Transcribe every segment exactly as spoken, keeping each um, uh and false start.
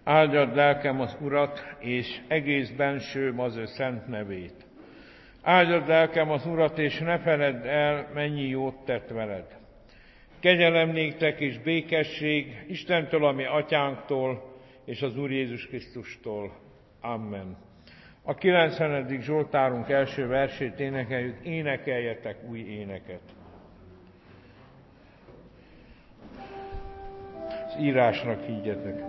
Áldjad lelkem az Urat, és egész bensőm az ő szent nevét. Áldjad lelkem az Urat, és ne feledd el, mennyi jót tett veled. Kegyelem néktek és békesség Istentől, ami atyánktól, és az Úr Jézus Krisztustól. Amen. A kilencvenedik Zsoltárunk első versét énekeljük, énekeljetek új éneket. Az írásnak higgyetek.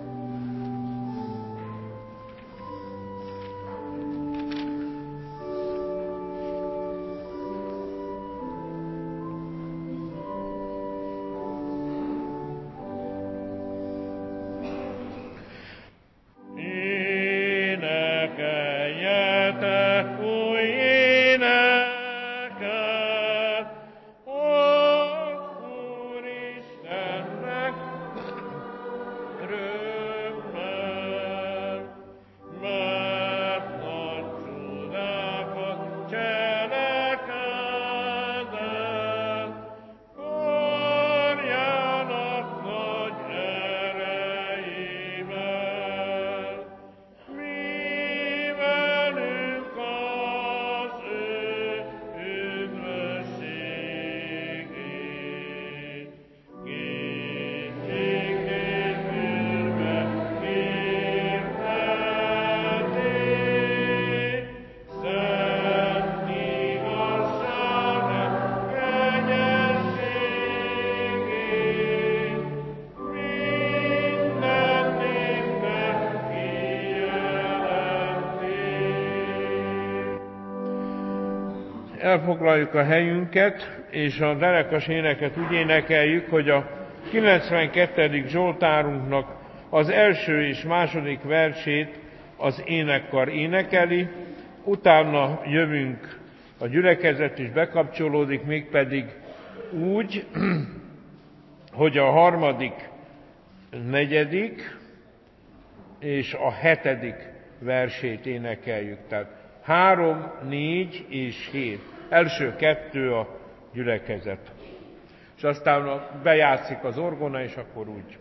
Elfoglaljuk a helyünket, és a derekas éneket úgy énekeljük, hogy a kilencvenkettedik Zsoltárunknak az első és második versét az énekkar énekeli, utána jövünk, a gyülekezet is bekapcsolódik, mégpedig úgy, hogy a harmadik, negyedik és a hetedik versét énekeljük. Tehát három, négy és hét. Első kettő a gyülekezet. És aztán bejátszik az orgona, és akkor úgy.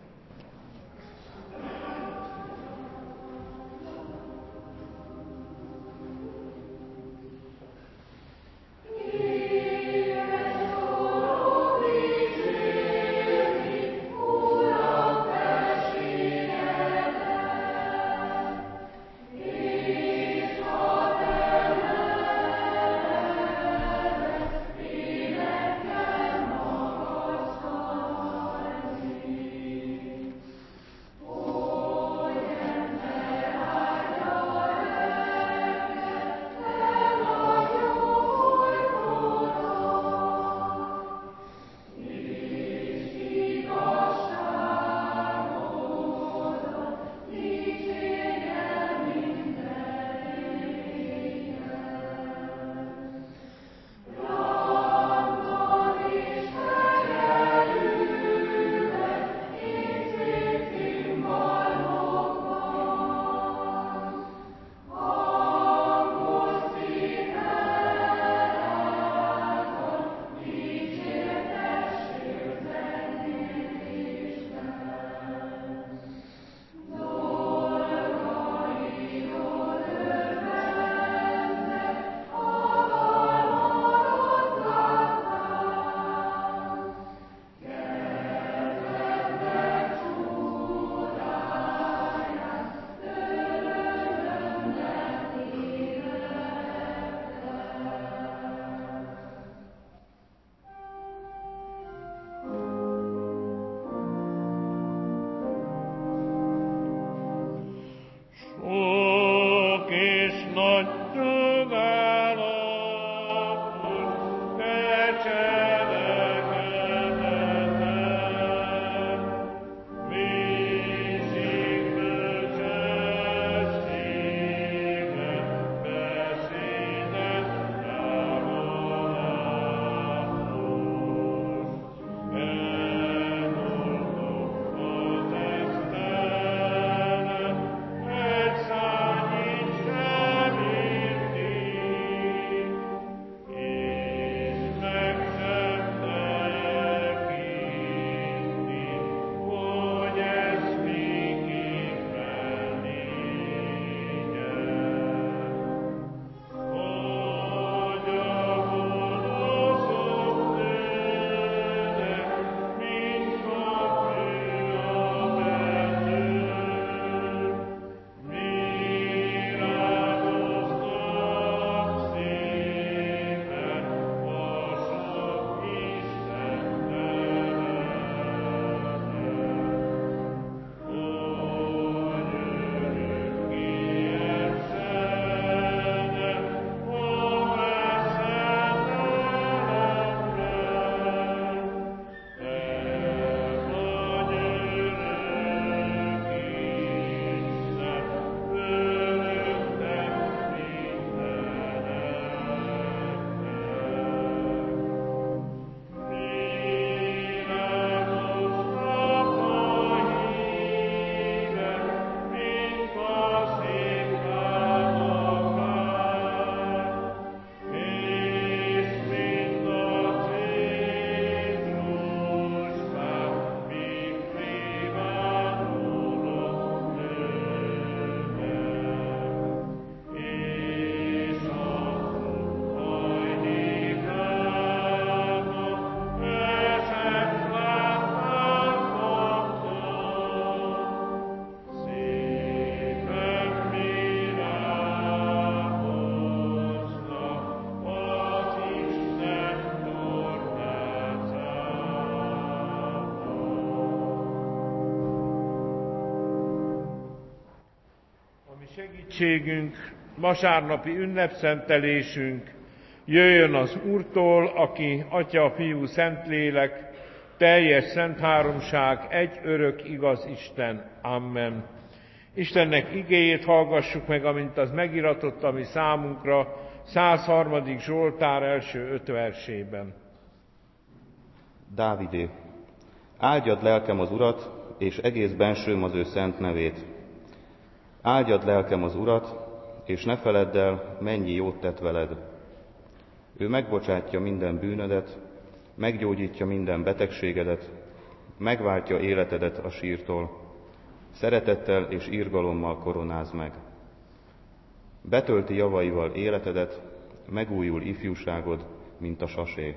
segítségünk, vasárnapi ünnepszentelésünk jöjjön az Úrtól, aki Atya, Fiú, Szentlélek, teljes szent háromság, egy örök igaz Isten. Amen. Istennek igéjét hallgassuk meg, amint az megiratott a mi számunkra, száz harmadik Zsoltár első öt versében. Dávidé, áldjad lelkem az Urat, és egész bensőm az ő szent nevét. Áldjad lelkem az Urat, és ne feledd el, mennyi jót tett veled. Ő megbocsátja minden bűnödet, meggyógyítja minden betegségedet, megváltja életedet a sírtól. Szeretettel és irgalommal koronáz meg. Betölti javaival életedet, megújul ifjúságod, mint a sasé.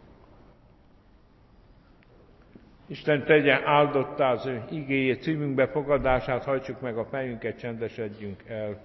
Isten tegye áldottá az ő igéjét, szívünk befogadását, hajtsuk meg a fejünket, csendesedjünk el.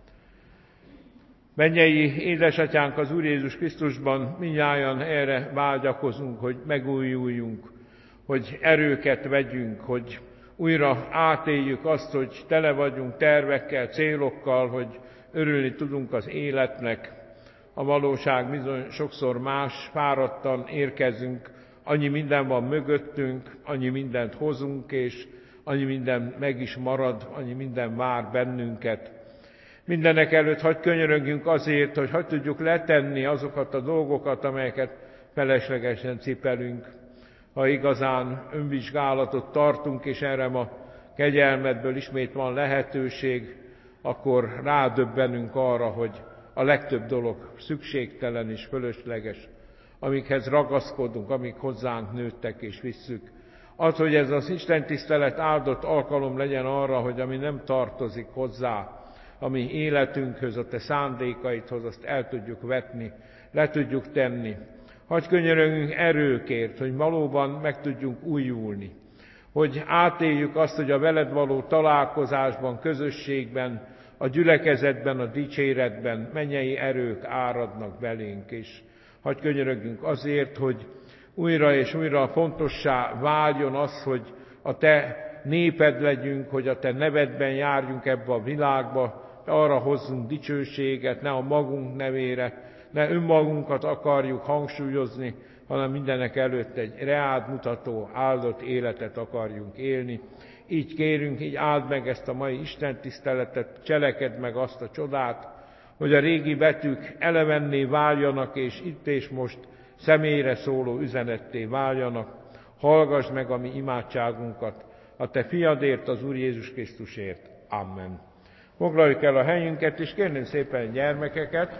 Mennyei édesatyánk, az Úr Jézus Krisztusban mindnyájan erre vágyakozunk, hogy megújuljunk, hogy erőket vegyünk, hogy újra átéljük azt, hogy tele vagyunk tervekkel, célokkal, hogy örülni tudunk az életnek. A valóság bizony sokszor más, fáradtan érkezünk, annyi minden van mögöttünk, annyi mindent hozunk, és annyi minden meg is marad, annyi minden vár bennünket. Mindenek előtt hadd könyörögjünk azért, hogy hadd tudjuk letenni azokat a dolgokat, amelyeket feleslegesen cipelünk. Ha igazán önvizsgálatot tartunk, és erre ma kegyelmedből ismét van lehetőség, akkor rádöbbenünk arra, hogy a legtöbb dolog szükségtelen és fölösleges, amikhez ragaszkodunk, amik hozzánk nőttek és visszük. Az, hogy ez az istentisztelet áldott alkalom legyen arra, hogy ami nem tartozik hozzá, a mi életünkhöz, a te szándékaidhoz, azt el tudjuk vetni, le tudjuk tenni. Hadd könyörögjünk erőkért, hogy valóban meg tudjunk újulni, hogy átéljük azt, hogy a veled való találkozásban, közösségben, a gyülekezetben, a dicséretben mennyei erők áradnak belénk, és hadd könyörögjünk azért, hogy újra és újra fontossá váljon az, hogy a te néped legyünk, hogy a te nevedben járjunk ebbe a világba, arra hozzunk dicsőséget, ne a magunk nevére, ne önmagunkat akarjuk hangsúlyozni, hanem mindenek előtt egy reád mutató, áldott életet akarjunk élni. Így kérünk, így áld meg ezt a mai istentiszteletet, cselekedd meg azt a csodát, hogy a régi betűk elevenné váljanak, és itt és most személyre szóló üzenetté váljanak. Hallgass meg a mi imádságunkat, a te fiadért, az Úr Jézus Krisztusért. Amen. Foglaljuk el a helyünket, és kérném szépen gyermekeket,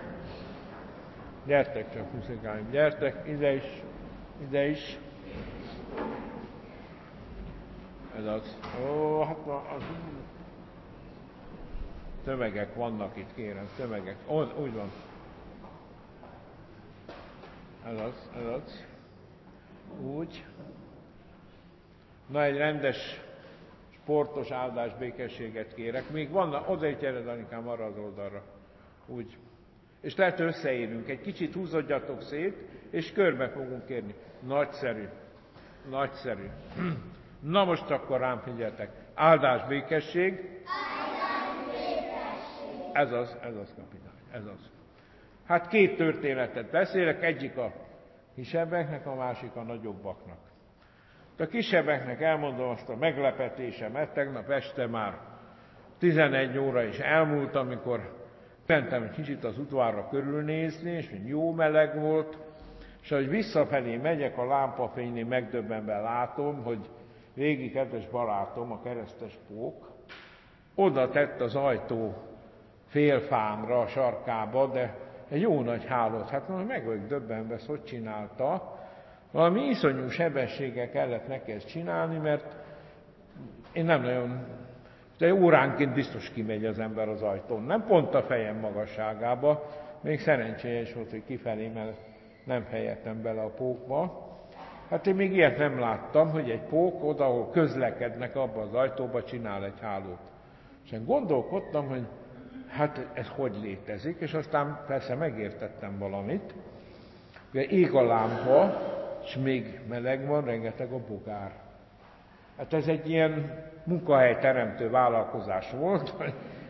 gyertek csak, muszikáim, gyertek, ide is, ide is. Ez az. Ó, hát na, az... Tömegek vannak itt, kérem, tömegek. Ó, úgy van. Ez az, ez az. Úgy. Na, egy rendes, sportos áldás, békességet kérek. Még vannak, odaig gyere, Danikám, arra az oldalra. Úgy. És lehet összeérünk. Egy kicsit húzódjatok szét, és körbe fogunk kérni. Nagyszerű. Nagyszerű. Na most akkor rám figyeltek. Áldás, békesség. Áldás, békesség. Ez az, ez az, kapitány, ez az. Hát két történetet beszélek, egyik a kisebbeknek, a másik a nagyobbaknak. A kisebbeknek elmondom azt a meglepetésemet, tegnap este már tizenegy óra is elmúlt, amikor mentem egy kicsit az udvarra körülnézni, és jó meleg volt, és ahogy visszafelé megyek, a lámpafénynél megdöbbenve látom, hogy régi kedves barátom, a keresztes pók, oda tett az ajtó félfámra, a sarkába, de egy jó nagy hálót. Hát most meg vagyok döbbenve, ezt hogy csinálta. Valami iszonyú sebességgel kellett neki ezt csinálni, mert én nem nagyon... De óránként biztos kimegy az ember az ajtón. Nem pont a fejem magasságába, még szerencséje is volt, hogy kifelé, mert nem helyettem bele a pókba. Hát én még ilyet nem láttam, hogy egy pók oda, ahol közlekednek abba az ajtóba, csinál egy hálót. És én gondolkodtam, hogy hát ez hogy létezik, és aztán persze megértettem valamit. Ugye ég a lámpa, és még meleg van, rengeteg a bogár. Hát ez egy ilyen munkahelyteremtő vállalkozás volt, hogy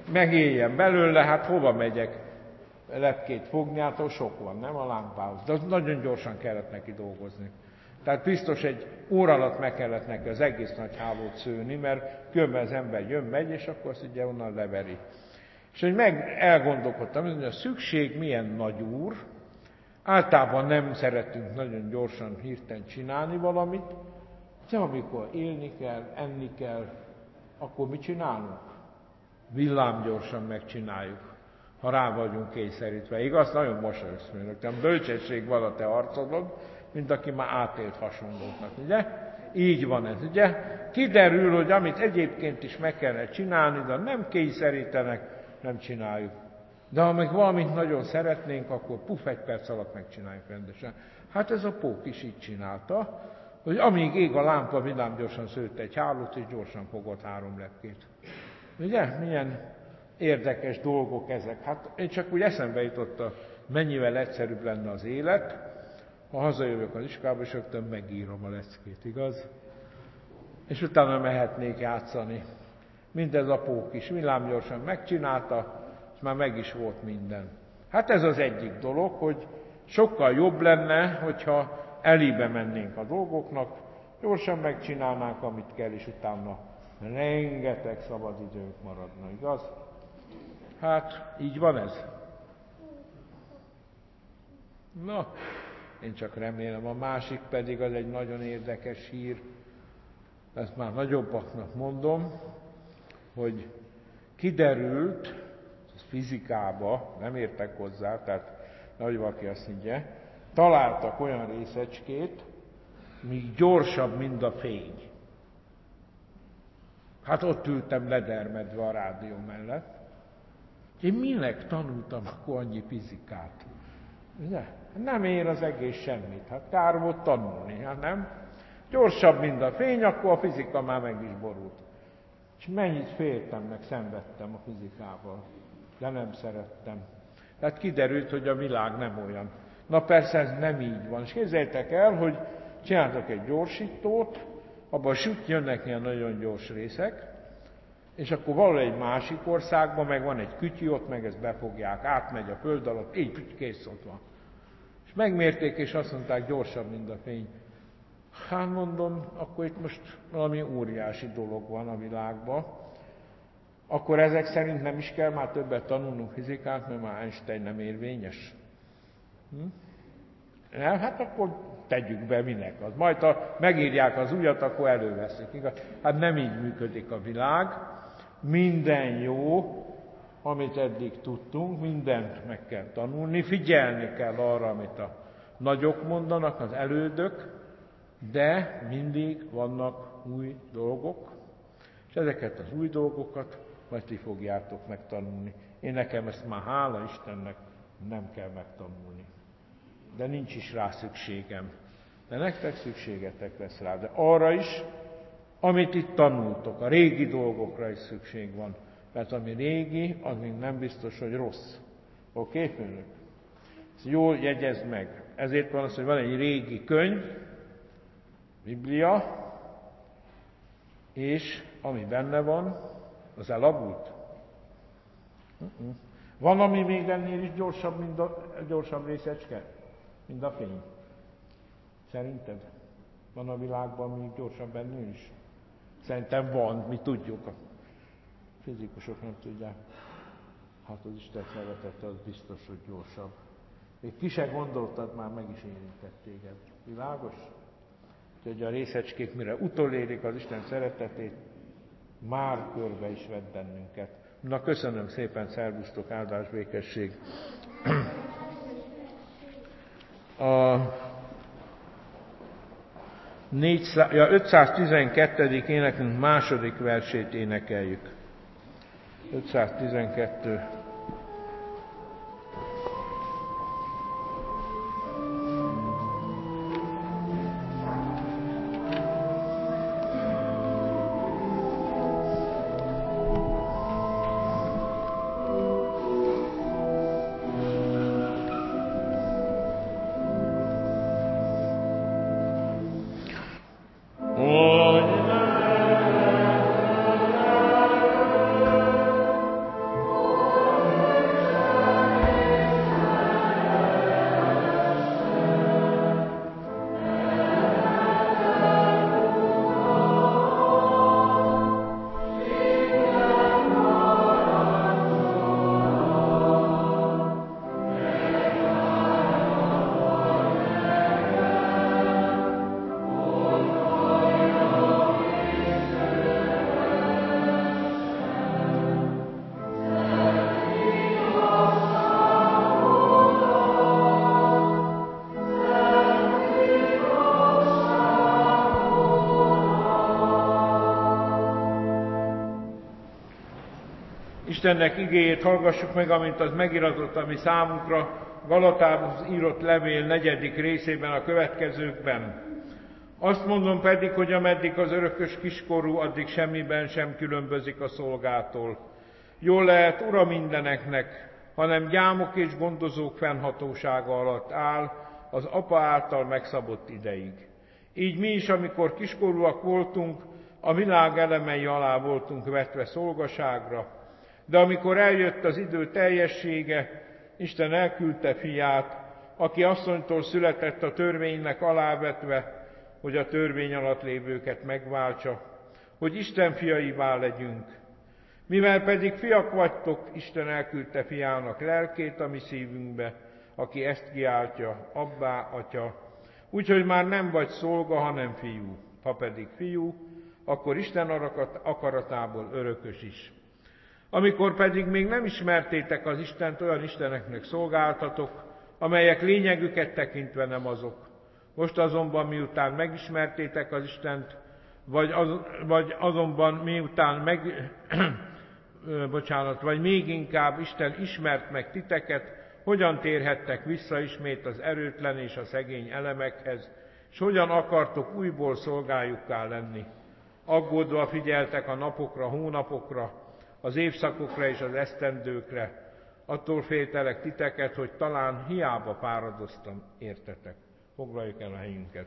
megéljen belőle, hát hova megyek lepkét fogni, hát ott sok van, nem a lámpához. De nagyon gyorsan kellett neki dolgozni. Tehát biztos egy óra alatt meg kellett neki az egész nagy hálót szőni, mert különben az ember jön, megy, és akkor azt ugye onnan leveri. És hogy meg elgondolkodtam, hogy a szükség milyen nagy úr, általában nem szeretünk nagyon gyorsan, hirtelen csinálni valamit, de amikor élni kell, enni kell, akkor mit csinálunk? Villámgyorsan megcsináljuk, ha rá vagyunk kényszerítve. Igaz? Nagyon mosolyogsz, mert bölcsesség van a te arcodon, mint aki már átélt hasonlóknak, ugye? Így van ez, ugye? Kiderül, hogy amit egyébként is meg kellene csinálni, de nem kényszerítenek, nem csináljuk. De ha meg valamit nagyon szeretnénk, akkor puf, egy perc alatt megcsináljuk rendesen. Hát ez a pók is így csinálta, hogy amíg ég a lámpa, villámgyorsan szőtt egy hálót, és gyorsan fogott három lepkét. Ugye? Milyen érdekes dolgok ezek. Hát én csak úgy eszembe jutott, mennyivel egyszerűbb lenne az élet, ha hazajövök az iskolába, és rögtön megírom a leckét, igaz? És utána mehetnék játszani. Mindez a pók is villámgyorsan megcsinálta, és már meg is volt minden. Hát ez az egyik dolog, hogy sokkal jobb lenne, hogyha elébe mennénk a dolgoknak, gyorsan megcsinálnánk, amit kell, és utána rengeteg szabad időnk maradna, igaz? Hát, így van ez? Na, én csak remélem, a másik pedig az egy nagyon érdekes hír, ezt már nagyobbaknak mondom, hogy kiderült, fizikába, nem értek hozzá, tehát nagy valaki azt mondja, találtak olyan részecskét, míg gyorsabb, mint a fény. Hát ott ültem ledermedve a rádió mellett. Én minek tanultam akkor annyi fizikát? Ugye? Nem ér az egész semmit, hát kár volt tanulni, hát nem? Gyorsabb, mint a fény, akkor a fizika már meg is borult. És mennyit féltem, meg szenvedtem a fizikával, de nem szerettem. Tehát kiderült, hogy a világ nem olyan. Na persze ez nem így van. És képzeljétek el, hogy csináltak egy gyorsítót, abban süt jönnek ilyen nagyon gyors részek, és akkor valahol egy másik országban meg van egy kütyű, ott meg ezt befogják, átmegy a föld alatt, így kész, ott van. És megmérték, és azt mondták, gyorsabb, mint a fény. Hát mondom, akkor itt most valami óriási dolog van a világban. Akkor ezek szerint nem is kell már többet tanulnunk fizikát, mert már Einstein nem érvényes. Hm? Nem, hát akkor tegyük be, minek az. Majd ha megírják az újat, akkor előveszik. Igaz? Hát nem így működik a világ. Minden jó, amit eddig tudtunk, mindent meg kell tanulni, figyelni kell arra, amit a nagyok mondanak, az elődök, de mindig vannak új dolgok, és ezeket az új dolgokat majd ti fogjátok megtanulni. Én nekem ezt már hála Istennek nem kell megtanulni. De nincs is rá szükségem. De nektek szükségetek lesz rá. De arra is, amit itt tanultok, a régi dolgokra is szükség van. Mert ami régi, az még nem biztos, hogy rossz. Oké, okay, főnök? Ezt jól jegyezd meg. Ezért van az, hogy van egy régi könyv, Biblia, és ami benne van, az elavult. Uh-uh. Van, ami még ennél is gyorsabb, mint a gyorsabb részecske, mint a fény. Szerinted? Van a világban még gyorsabb ennél is? Szerintem van, mi tudjuk. A fizikusok nem tudják. Hát az Isten szeretete, az biztos, hogy gyorsabb. Még ki se gondoltad, már meg is érintett téged. Világos? Úgyhogy a részecskék mire utolérik az Isten szeretetét, már körbe is vett bennünket. Na, köszönöm szépen, szervusztok, áldás, békesség. A ja, ötszáztizenkettedik énekünk második versét énekeljük. ötszáztizenkettő. Istennek igéjét hallgassuk meg, amint az megiratott a mi számunkra, Galatához írott levél negyedik részében a következőkben. Azt mondom pedig, hogy ameddig az örökös kiskorú, addig semmiben sem különbözik a szolgától. Jól lehet ura mindeneknek, hanem gyámok és gondozók fennhatósága alatt áll az apa által megszabott ideig. Így mi is, amikor kiskorúak voltunk, a világ elemei alá voltunk vetve szolgaságra, de amikor eljött az idő teljessége, Isten elküldte fiát, aki asszonytól született a törvénynek alávetve, hogy a törvény alatt lévőket megváltsa, hogy Isten fiaivá legyünk. Mivel pedig fiak vagytok, Isten elküldte fiának lelkét a mi szívünkbe, aki ezt kiáltja, abbá, atya. Úgyhogy már nem vagy szolga, hanem fiú. Ha pedig fiú, akkor Isten akaratából örökös is. Amikor pedig még nem ismertétek az Istent, olyan isteneknek szolgáltatok, amelyek lényegüket tekintve nem azok. Most azonban miután megismertétek az Istent, vagy, az, vagy azonban miután meg, bocsánat, vagy még inkább Isten ismert meg titeket, hogyan térhettek vissza ismét az erőtlen és a szegény elemekhez, és hogyan akartok újból szolgájukká lenni. Aggódva figyeltek a napokra, hónapokra, az évszakokra és az esztendőkre. Attól féltelek titeket, hogy talán hiába fáradoztam, értetek. Foglaljuk el a helyünket.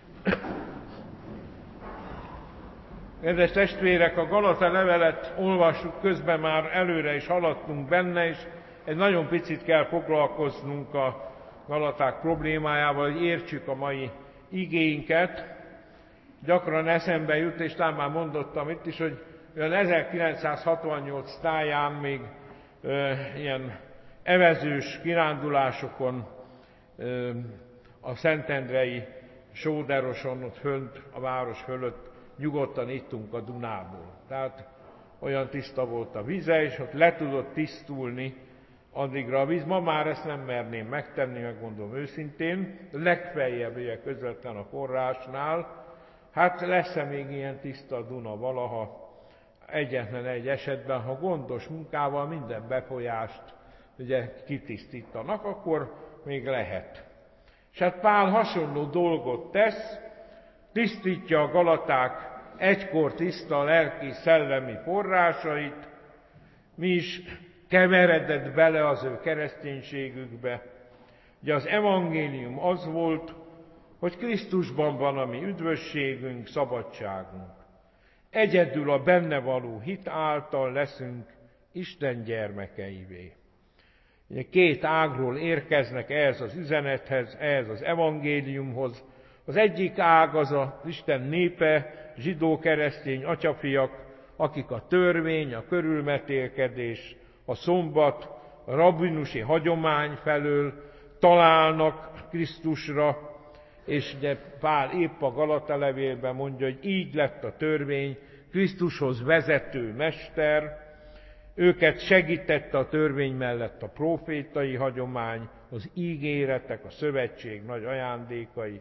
Kedves testvérek, a Galata levelet olvassuk, közben már előre is haladtunk benne, és egy nagyon picit kell foglalkoznunk a Galaták problémájával, hogy értsük a mai igéinket. Gyakran eszembe jut, és talán már mondottam itt is, hogy olyan ezerkilencszázhatvannyolc táján még ö, ilyen evezős kirándulásokon ö, a szentendrei Sóderoson, ott fönt, a város fölött nyugodtan ittunk a Dunából. Tehát olyan tiszta volt a vize, és ott le tudott tisztulni addigra a víz. Ma már ezt nem merném megtenni, megmondom őszintén. Legfeljebb ugye közvetlen a forrásnál. Hát lesz-e még ilyen tiszta a Duna valaha? Egyetlen egy esetben, ha gondos munkával minden befolyást ugye kitisztítanak, akkor még lehet. És hát Pál hasonló dolgot tesz, tisztítja a galaták egykor tiszta lelki szellemi forrásait, mi is keveredett bele az ő kereszténységükbe. Ugye az evangélium az volt, hogy Krisztusban van a mi üdvösségünk, szabadságunk. Egyedül a benne való hit által leszünk Isten gyermekeivé. Ugye két ágról érkeznek ehhez az üzenethez, ehhez az evangéliumhoz. Az egyik ág az az Isten népe, zsidó-keresztény atyafiak, akik a törvény, a körülmetélkedés, a szombat, a rabbinusi hagyomány felől találnak Krisztusra, és ugye Pál épp a Galata levélben mondja, hogy így lett a törvény Krisztushoz vezető mester, őket segítette a törvény mellett a prófétai hagyomány, az ígéretek, a szövetség nagy ajándékai.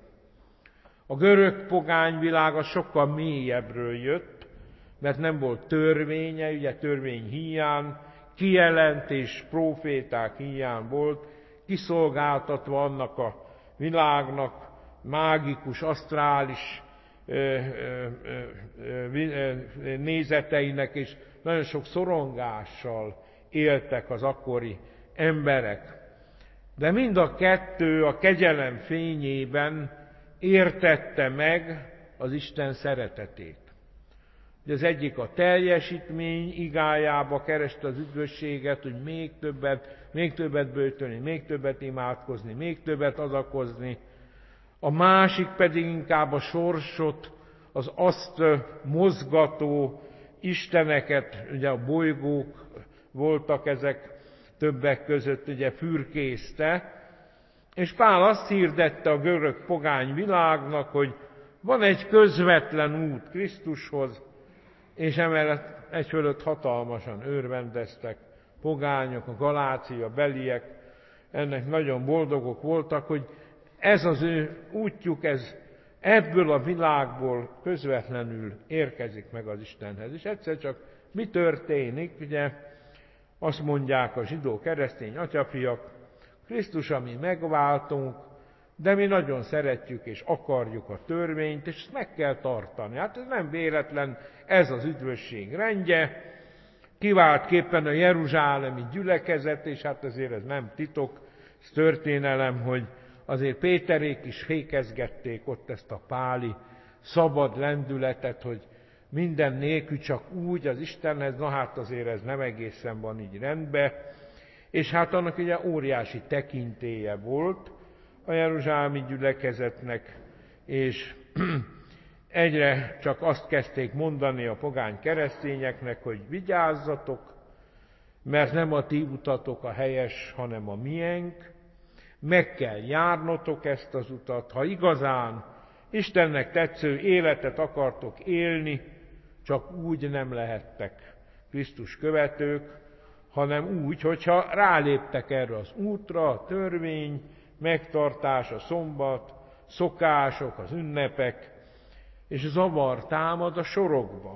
A görög pogány világa sokkal mélyebbről jött, mert nem volt törvénye, ugye törvény hiány, kijelentés, próféták hiány volt, kiszolgáltatva annak a világnak, mágikus, asztrális ö, ö, ö, ö, nézeteinek, és nagyon sok szorongással éltek az akkori emberek. De mind a kettő a kegyelem fényében értette meg az Isten szeretetét. Ugye az egyik a teljesítmény igájába kereste az üdvösséget, hogy még többet, még többet böjtölni, még többet imádkozni, még többet adakozni. A másik pedig inkább a sorsot, az azt mozgató isteneket, ugye a bolygók voltak ezek többek között, ugye fürkészte, és Pál azt hirdette a görög pogány világnak, hogy van egy közvetlen út Krisztushoz, és emellett egy fölött hatalmasan örvendeztek pogányok, a Galácia beliek, ennek nagyon boldogok voltak, hogy ez az ő útjuk, ez ebből a világból közvetlenül érkezik meg az Istenhez. És egyszer csak mi történik? Ugye azt mondják a zsidó keresztény atyafiak, Krisztus a mi megváltunk, de mi nagyon szeretjük és akarjuk a törvényt, és ezt meg kell tartani. Hát ez nem véletlen, ez az üdvösség rendje, kiváltképpen a jeruzsálemi gyülekezet, és hát azért ez nem titok, ez történelem, hogy azért Péterék is fékezgették ott ezt a páli szabad lendületet, hogy minden nélkül csak úgy az Istenhez, na hát azért ez nem egészen van így rendben, és hát annak ugye óriási tekintélye volt a jeruzsálemi gyülekezetnek, és egyre csak azt kezdték mondani a pogány keresztényeknek, hogy vigyázzatok, mert nem a ti utatok a helyes, hanem a miénk, meg kell járnotok ezt az utat, ha igazán Istennek tetsző életet akartok élni, csak úgy nem lehettek Krisztus követők, hanem úgy, hogyha ráléptek erre az útra, a törvény, megtartás, a szombat, szokások, az ünnepek, és zavar támad a sorokba.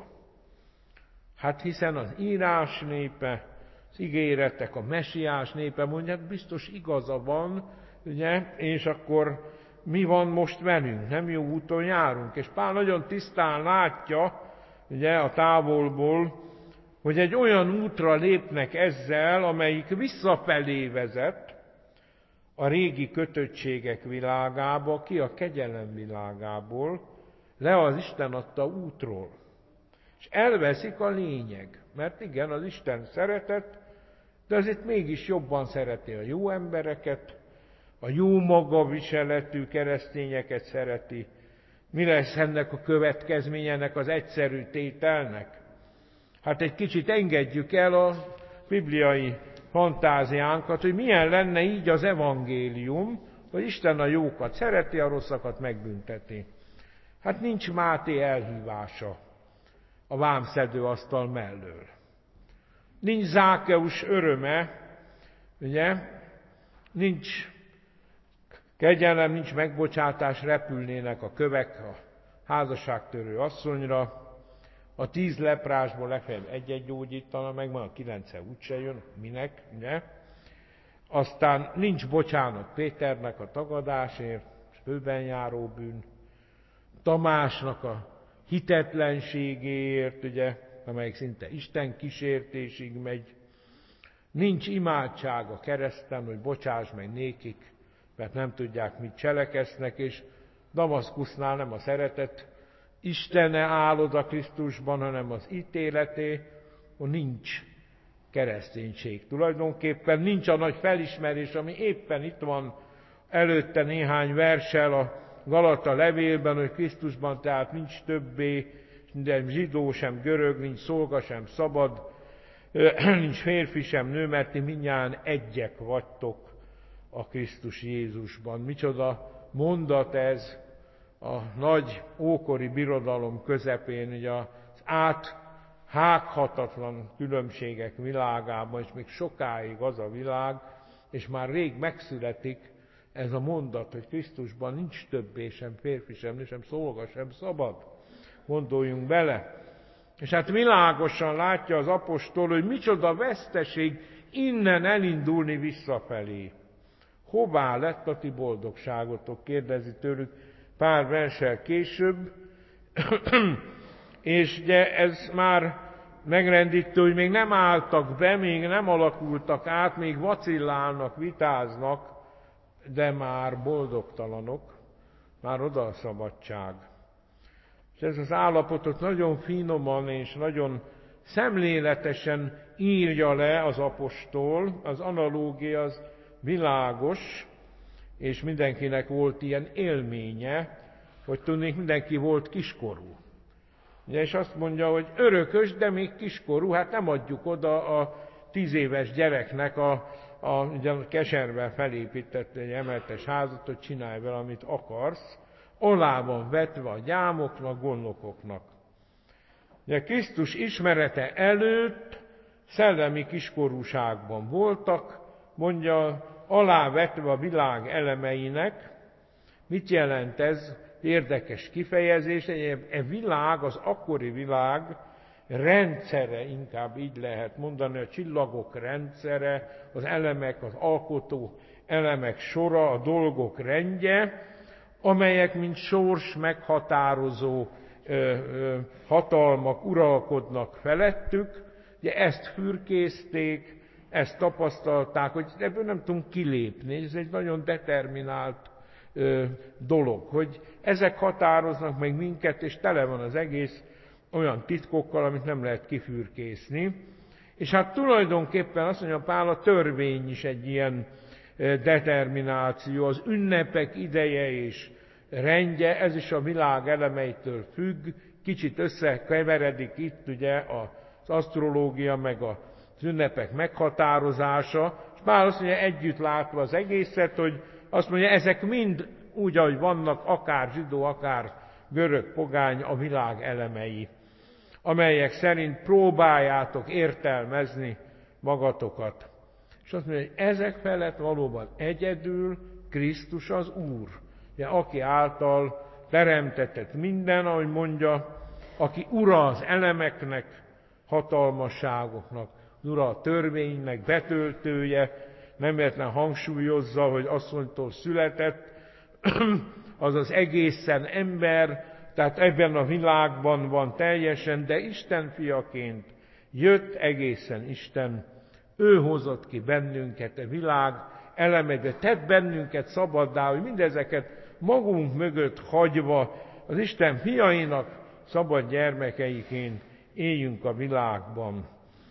Hát hiszen az írás népe, az ígéretek, a mesiás népe mondja, hát biztos igaza van, ugye, és akkor mi van most velünk? Nem jó úton járunk. És Pál nagyon tisztán látja, ugye, a távolból, hogy egy olyan útra lépnek ezzel, amelyik visszafelé vezet a régi kötöttségek világába, ki a kegyelem világából, le az Isten adta útról. És elveszik a lényeg, mert igen, az Isten szeretet, de azért mégis jobban szereti a jó embereket, a jó magaviseletű keresztényeket szereti. Mi lesz ennek a következménye, ennek az egyszerű tételnek? Hát egy kicsit engedjük el a bibliai fantáziánkat, hogy milyen lenne így az evangélium, hogy Isten a jókat szereti, a rosszakat megbünteti. Hát nincs Máté elhívása a vámszedő asztal mellől. Nincs Zákeus öröme, ugye? Nincs kegyelem, nincs megbocsátás, repülnének a kövek a házasságtörő asszonyra, a tíz leprásból legfeljebb egy-egy gyógyítana, meg van a kilence úgyse jön, minek, ugye? Aztán nincs bocsánat Péternek a tagadásért, főben járó bűn, Tamásnak a hitetlenségéért, ugye, amelyik szinte Isten kísértésig megy. Nincs imádság a kereszten, hogy bocsáss meg nékik, mert nem tudják, mit cselekeznek, és Damaszkusznál nem a szeretet Istene áll oda Krisztusban, hanem az ítéleté, hogy nincs kereszténység. Tulajdonképpen nincs a nagy felismerés, ami éppen itt van előtte néhány verssel a Galata levélben, hogy Krisztusban tehát nincs többé, nem zsidó sem görög, nincs szolga sem szabad, nincs férfi sem nő, mert ti mindnyájan egyek vagytok a Krisztus Jézusban. Micsoda mondat ez a nagy ókori birodalom közepén, ugye az áthághatatlan különbségek világában, és még sokáig az a világ, és már rég megszületik ez a mondat, hogy Krisztusban nincs többé sem férfi sem, sem szolga sem szabad. Gondoljunk bele. És hát világosan látja az apostol, hogy micsoda veszteség innen elindulni visszafelé. Hová lett a ti boldogságotok? Kérdezi tőlük pár verssel később. És ugye ez már megrendítő, hogy még nem álltak be, még nem alakultak át, még vacillálnak, vitáznak, de már boldogtalanok, már oda a szabadság. És ez az állapotot nagyon finoman és nagyon szemléletesen írja le az apostol, az analógia az világos, és mindenkinek volt ilyen élménye, hogy tudnék, mindenki volt kiskorú. Ugye, és azt mondja, hogy örökös, de még kiskorú, hát nem adjuk oda a tíz éves gyereknek a, a, ugye a keserben felépített egy emeletes házat, hogy csinálj vele, amit akarsz, alá van vetve a gyámoknak, gondnokoknak. Ugye Krisztus ismerete előtt szellemi kiskorúságban voltak, mondja, alávetve a világ elemeinek. Mit jelent ez? Érdekes kifejezés, e világ, az akkori világ, rendszere, inkább így lehet mondani, a csillagok rendszere, az elemek, az alkotó elemek sora, a dolgok rendje, amelyek mint sors meghatározó ö, ö, hatalmak uralkodnak felettük. Ugye ezt fürkészték, ezt tapasztalták, hogy ebből nem tudunk kilépni, ez egy nagyon determinált ö, dolog, hogy ezek határoznak meg minket, és tele van az egész olyan titkokkal, amit nem lehet kifürkészni. És hát tulajdonképpen azt mondja Pál, a törvény is egy ilyen determináció, az ünnepek ideje és rendje, ez is a világ elemeitől függ, kicsit összekeveredik itt ugye az asztrológia meg az ünnepek meghatározása, és Pál azt mondja, együtt látva az egészet, hogy azt mondja, ezek mind úgy, ahogy vannak, akár zsidó, akár görög pogány, a világ elemei, amelyek szerint próbáljátok értelmezni magatokat. És azt mondja, hogy ezek felett valóban egyedül Krisztus az Úr, ugye, aki által teremtetett minden, ahogy mondja, aki ura az elemeknek, hatalmasságoknak, ura a törvénynek, betöltője, nem véletlen hangsúlyozza, hogy asszonytól született, az az egészen ember, tehát ebben a világban van teljesen, de Isten fiaként jött egészen Isten, ő hozott ki bennünket a világ elemeibe, tett bennünket szabaddá, hogy mindezeket magunk mögött hagyva az Isten fiainak szabad gyermekeiként éljünk a világban.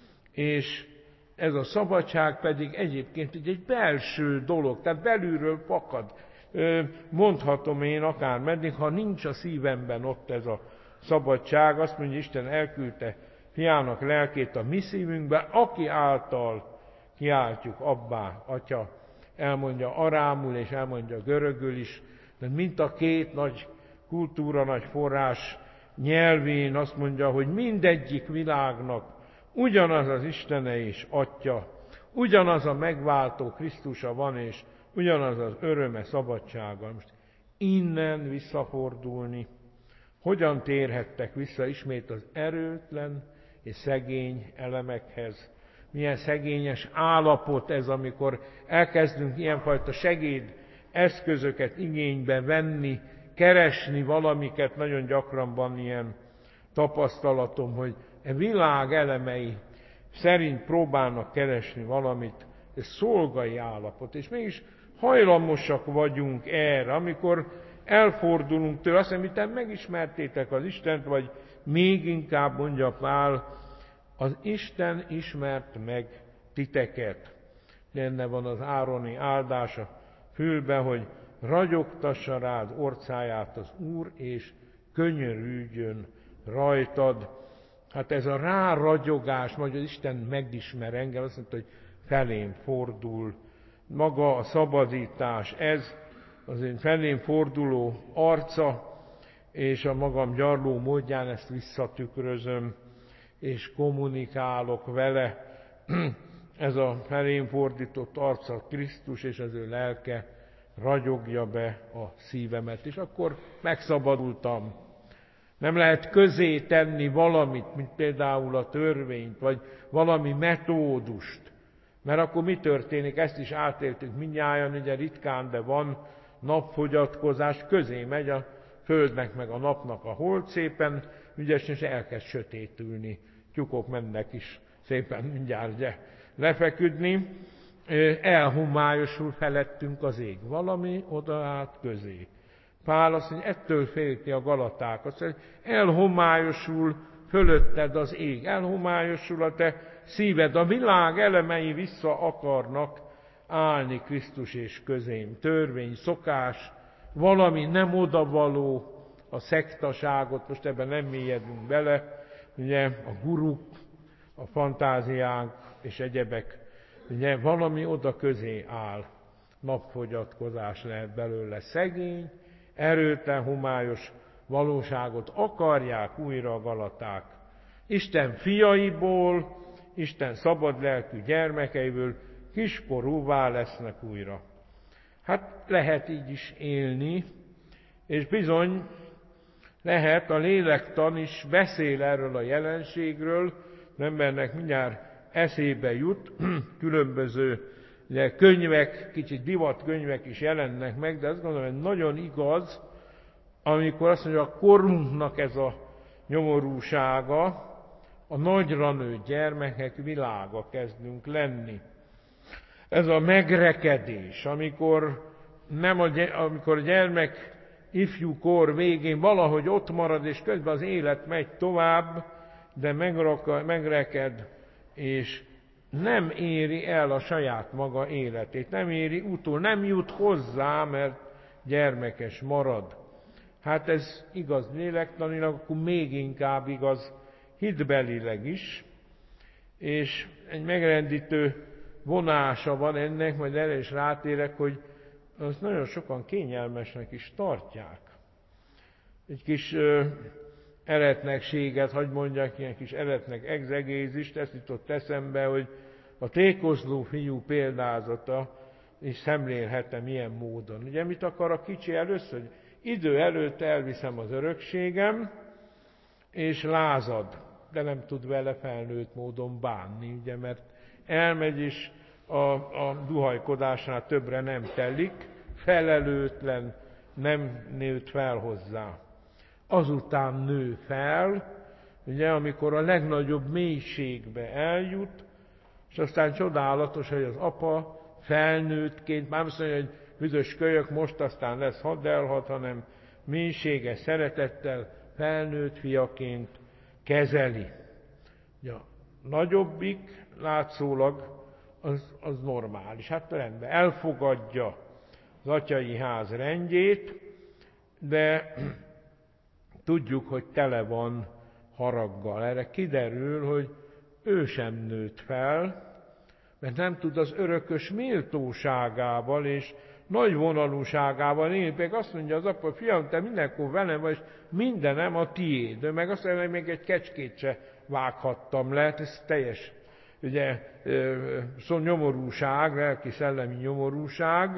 És ez a szabadság pedig egyébként egy belső dolog, tehát belülről fakad. Mondhatom én akármeddig, ha nincs a szívemben ott ez a szabadság, azt mondja, Isten elküldte fiának lelkét a mi szívünkbe, aki által kiáltjuk abbá, atya, elmondja arámul és elmondja görögül is, de mint a két nagy kultúra, nagy forrás nyelvén azt mondja, hogy mindegyik világnak ugyanaz az Istene és Atya, ugyanaz a megváltó Krisztusa van, és ugyanaz az öröme, szabadsága. Most innen visszafordulni, hogyan térhettek vissza ismét az erőtlen és szegény elemekhez? Milyen szegényes állapot ez, amikor elkezdünk ilyenfajta segéd eszközöket igénybe venni, keresni valamiket, nagyon gyakran van ilyen tapasztalatom, hogy a világ elemei szerint próbálnak keresni valamit, ez szolgai állapot, és mégis hajlamosak vagyunk erre, amikor elfordulunk tőle, azt hiszem, hogy megismertétek az Istent, vagy még inkább mondja Pál, az Isten ismert meg titeket. Benne van az ároni áldás a fülben, hogy ragyogtassa rád orcáját az Úr, és könyörüljön rajtad. Hát ez a ráragyogás, majd az Isten megismer engem, azt mondta, hogy felém fordul. Maga a szabadítás, ez az én felém forduló arca, és a magam gyarló módján ezt visszatükrözöm, és kommunikálok vele. Ez a felém fordított arca Krisztus, és az ő lelke ragyogja be a szívemet. És akkor megszabadultam. Nem lehet közé tenni valamit, mint például a törvényt, vagy valami metódust. Mert akkor mi történik? Ezt is átéltük mindnyájan, ugye ritkán, de van napfogyatkozás, közé megy a földnek meg a napnak a hold szépen, ügyesen, és elkezd sötétülni. Tyúkok mennek is szépen mindjárt ugye, lefeküdni. Elhomályosul felettünk az ég. Valami oda át közé. Pál azt mondja, ettől félti a galatákat. Azt mondja, elhomályosul fölötted az ég, elhomályosul a te szíved, a világ elemei vissza akarnak állni Krisztus és közém. Törvény, szokás, valami nem odavaló, a szektaságot, most ebben nem mélyedünk bele, ugye a guruk, a fantáziánk és egyebek, ugye valami oda közé áll, napfogyatkozás lehet belőle, szegény, erőtlen, homályos valóságot akarják újra a galaták. Isten fiaiból, Isten szabad lelkű gyermekeiből kiskorúvá lesznek újra. Hát lehet így is élni, és bizony lehet, a lélektan is beszél erről a jelenségről, az embernek mindjárt eszébe jut, különböző ugye, könyvek, kicsit divat könyvek is jelennek meg, de azt gondolom, hogy nagyon igaz, amikor azt mondja, a korunknak ez a nyomorúsága, a nagyra nőtt gyermekek világa kezdünk lenni. Ez a megrekedés, amikor, nem a, amikor a gyermek ifjúkor végén valahogy ott marad, és közben az élet megy tovább, de megraka, megreked, és nem éri el a saját maga életét, nem éri utol, nem jut hozzá, mert gyermekes marad. Hát ez igaz lélektanilag, akkor még inkább igaz hitbelileg is, és egy megrendítő vonása van ennek, majd erre is rátérek, hogy azt nagyon sokan kényelmesnek is tartják. Egy kis ö, eretnekséget, hagy mondjak, ilyen kis eretnek egzegézist, ezt jutott eszembe, hogy a tékozló fiú példázata is szemlélhetem ilyen módon. Ugye mit akar a kicsi először? Idő előtt elviszem az örökségem, és lázad, de nem tud vele felnőtt módon bánni, ugye, mert elmegy, és a, a duhajkodásnál többre nem telik, felelőtlen, nem nőtt fel hozzá. Azután nő fel, ugye, amikor a legnagyobb mélységbe eljut, és aztán csodálatos, hogy az apa felnőttként, már azt mondja, hogy büdös kölyök, most aztán lesz hadd elhat, hanem mélységes szeretettel felnőtt fiaként kezeli. Ja, nagyobbik látszólag az, az normális, hát rendben, elfogadja az atyai ház rendjét, de tudjuk, hogy tele van haraggal. Erre kiderül, hogy ő sem nőtt fel, mert nem tud az örökös méltóságával és nagy vonalúságával élni. Pedig azt mondja az apa, fiam, te mindenkor velem vagy, és mindenem a tiéd. Ő meg azt mondja, hogy még egy kecskét se vághattam le, ez teljes ugye, szó nyomorúság, lelki-szellemi nyomorúság,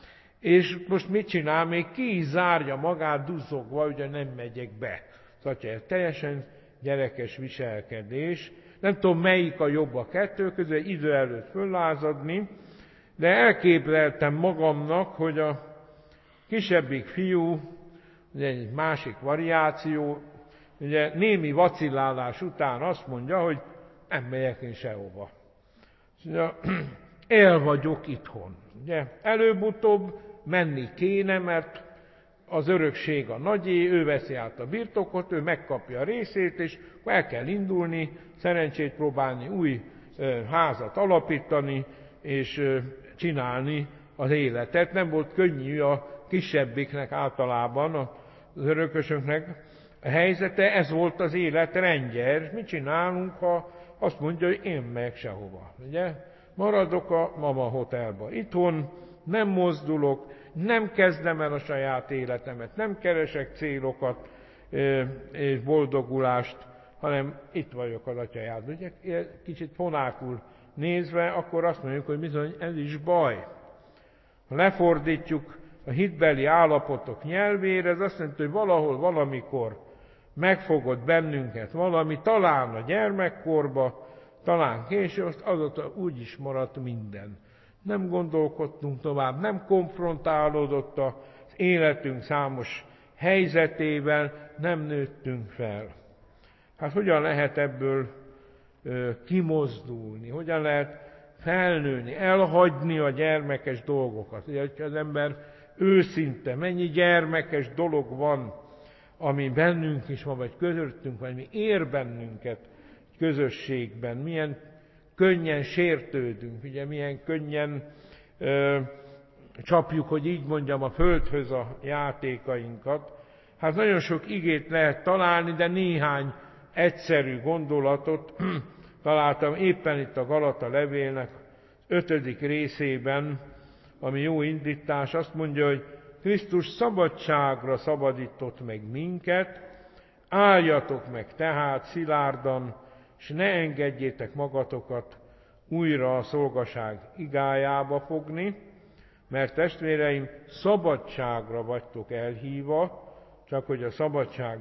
és most mit csinál? Még ki is zárja magát duzzogva, ugye nem megyek be. Szóval teljesen gyerekes viselkedés. Nem tudom, melyik a jobb a kettő közül, idő előtt föllázadni, de elképzeltem magamnak, hogy a kisebbik fiú, ugye egy másik variáció, ugye némi vacillálás után azt mondja, hogy nem megyek én sehova. Ugye, el vagyok itthon. Ugye, előbb-utóbb menni kéne, mert az örökség a nagyé, ő veszi át a birtokot, ő megkapja a részét, és el kell indulni, szerencsét próbálni, új házat alapítani, és csinálni az életet. Nem volt könnyű a kisebbiknek általában, az örökösöknek a helyzete, ez volt az élet rendje. Mit csinálunk, ha azt mondja, hogy én megyek sehova. Ugye? Maradok a mama hotelba. Itthon nem mozdulok, nem kezdem el a saját életemet, nem keresek célokat és boldogulást, hanem itt vagyok az atyajádban. Ugye kicsit fonákul nézve, akkor azt mondjuk, hogy bizony ez is baj. Ha lefordítjuk a hitbeli állapotok nyelvére, ez azt jelenti, hogy valahol, valamikor megfogott bennünket valami, talán a gyermekkorba, talán később, azóta úgy is maradt minden. Nem gondolkodtunk tovább, nem konfrontálódott az életünk számos helyzetével, nem nőttünk fel. Hát hogyan lehet ebből ö, kimozdulni, hogyan lehet felnőni, elhagyni a gyermekes dolgokat? Ugye, hogyha az ember őszinte, mennyi gyermekes dolog van, ami bennünk is van, vagy közöttünk van, ami ér bennünket közösségben, milyen könnyen sértődünk, ugye milyen könnyen ö, csapjuk, hogy így mondjam, a földhöz a játékainkat. Hát nagyon sok igét lehet találni, de néhány egyszerű gondolatot találtam éppen itt a Galata levélnek ötödik részében, ami jó indítás, azt mondja, hogy Krisztus szabadságra szabadított meg minket, álljatok meg tehát szilárdan, és ne engedjétek magatokat újra a szolgaság igájába fogni, mert testvéreim, szabadságra vagytok elhívva, csak hogy a szabadság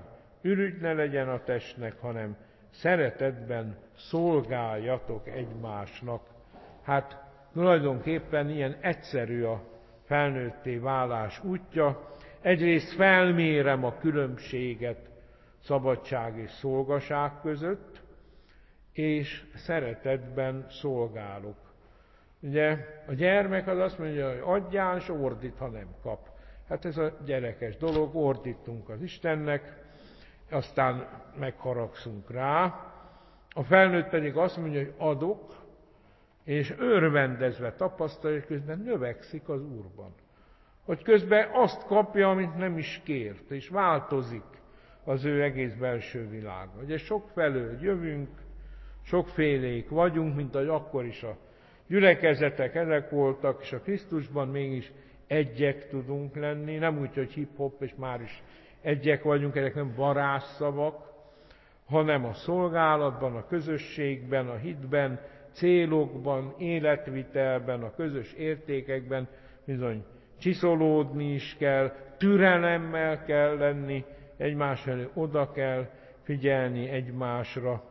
ürügy ne legyen a testnek, hanem szeretetben szolgáljatok egymásnak. Hát tulajdonképpen ilyen egyszerű a felnőtté válás útja. Egyrészt felmérem a különbséget szabadság és szolgaság között, és szeretetben szolgálok. Ugye a gyermek az azt mondja, hogy adjál, és ordít, ha nem kap. Hát ez a gyerekes dolog, ordítunk az Istennek, aztán megharagszunk rá. A felnőtt pedig azt mondja, hogy adok, és örvendezve tapasztalja, hogy közben növekszik az Úrban. Hogy közben azt kapja, amit nem is kért, és változik az ő egész belső világa. Ugye sok felől jövünk, sokfélék vagyunk, mint ahogy akkor is a gyülekezetek ezek voltak, és a Krisztusban mégis egyek tudunk lenni, nem úgy, hogy hip-hop, és már is egyek vagyunk, ezek nem varázsszavak, hanem a szolgálatban, a közösségben, a hitben, célokban, életvitelben, a közös értékekben bizony csiszolódni is kell, türelemmel kell lenni, egymás elő oda kell figyelni egymásra.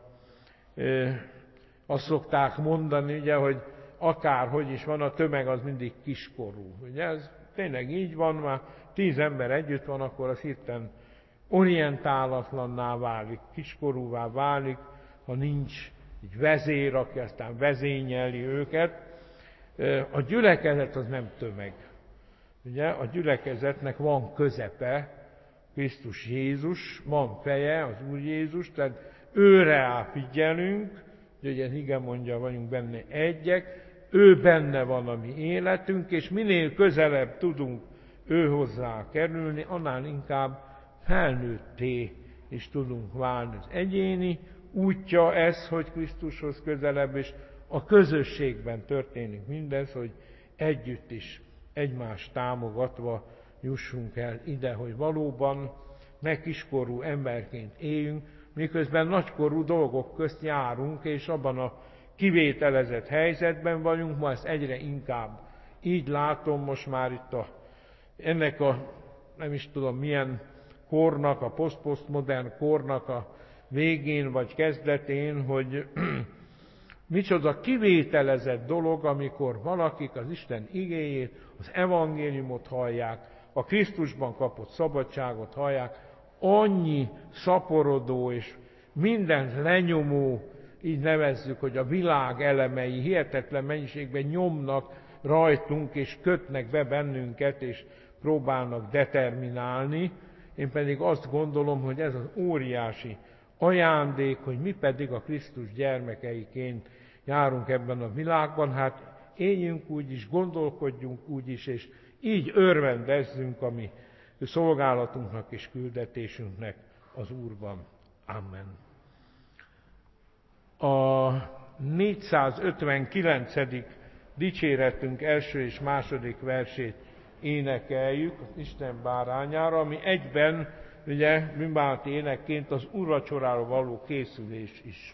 Azt szokták mondani, ugye, hogy akárhogy is van, a tömeg az mindig kiskorú. Ugye ez tényleg így van, már tíz ember együtt van, akkor az hirtelen orientálatlanná válik, kiskorúvá válik, ha nincs egy vezér, aki aztán vezényeli őket. A gyülekezet az nem tömeg. Ugye a gyülekezetnek van közepe, Krisztus Jézus, van feje, az Úr Jézus, tehát őre áll figyelünk, ugye igen mondja, vagyunk benne egyek, ő benne van a mi életünk, és minél közelebb tudunk ő hozzá kerülni, annál inkább felnőtté is tudunk válni. Az egyéni útja ez, hogy Krisztushoz közelebb, és a közösségben történik mindez, hogy együtt is egymást támogatva jussunk el ide, hogy valóban ne kiskorú emberként éljünk, miközben nagykorú dolgok közt járunk, és abban a kivételezett helyzetben vagyunk, ma ezt egyre inkább így látom most már itt a, ennek a nem is tudom milyen kornak, a poszt-posztmodern kornak a végén vagy kezdetén, hogy micsoda kivételezett dolog, amikor valakik az Isten igéjét, az evangéliumot hallják, a Krisztusban kapott szabadságot hallják, annyi szaporodó és mindent lenyomó, így nevezzük, hogy a világ elemei hihetetlen mennyiségben nyomnak rajtunk, és kötnek be bennünket, és próbálnak determinálni. Én pedig azt gondolom, hogy ez az óriási ajándék, hogy mi pedig a Krisztus gyermekeiként járunk ebben a világban, hát éljünk úgy is, gondolkodjunk úgy is, és így örvendezzünk a mi szolgálatunknak és küldetésünknek az Úrban. Amen. A négyszázötvenkilencedik dicséretünk első és második versét énekeljük az Isten bárányára, ami egyben ugye bűnbánati énekként az úrvacsorára való készülés is.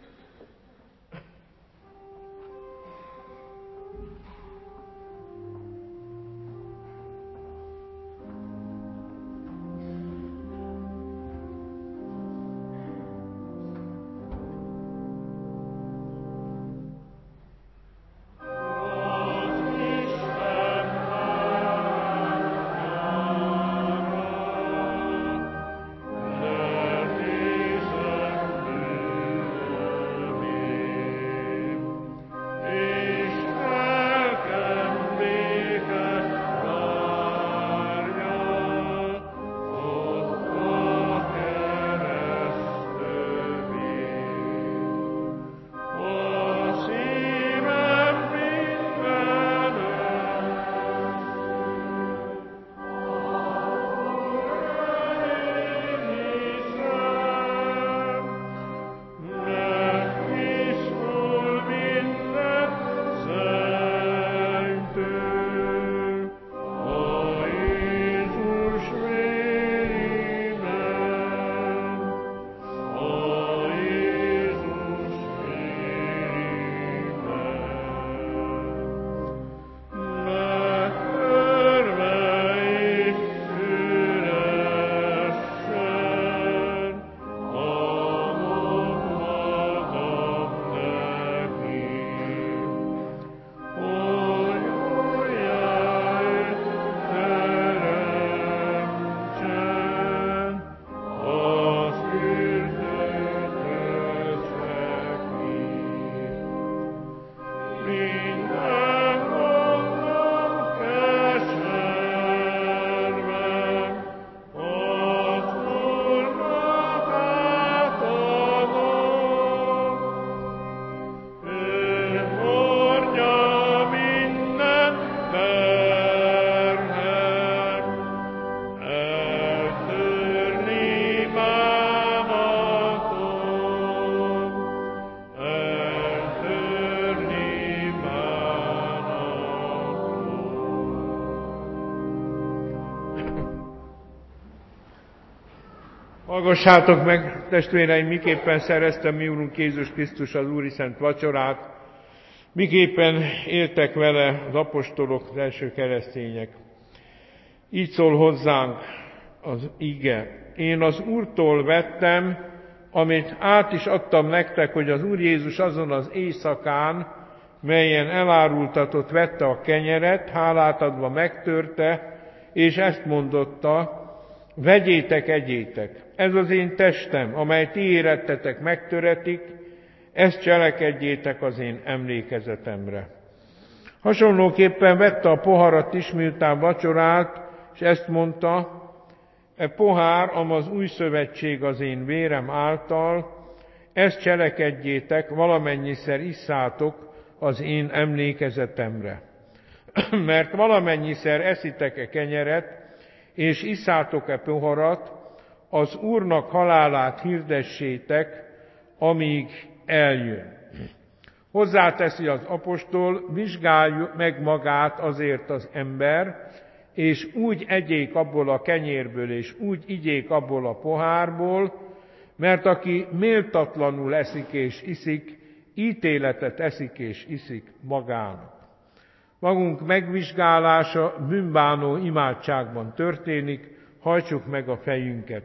Hallgassátok meg, testvéreim, miképpen szerezte mi Úrunk Jézus Krisztus az Úri Szent Vacsorát, miképpen éltek vele az apostolok, az első keresztények. Így szól hozzánk az ige. Én az Úrtól vettem, amit át is adtam nektek, hogy az Úr Jézus azon az éjszakán, melyen elárultatott, vette a kenyeret, hálát adva megtörte, és ezt mondotta: vegyétek, egyétek, ez az én testem, amely ti érettetek megtöretik, ezt cselekedjétek az én emlékezetemre. Hasonlóképpen vette a poharat is, miután vacsorált, és ezt mondta: e pohár, am az új szövetség az én vérem által, ezt cselekedjétek, valamennyiszer isszátok az én emlékezetemre. Mert valamennyiszer eszitek-e kenyeret, és isszátok-e poharat, az Úrnak halálát hirdessétek, amíg eljön. Hozzáteszi az apostol: vizsgálj meg magát azért az ember, és úgy egyék abból a kenyérből, és úgy igyék abból a pohárból, mert aki méltatlanul eszik és iszik, ítéletet eszik és iszik magának. Magunk megvizsgálása bűnbánó imádságban történik, hajtsuk meg a fejünket.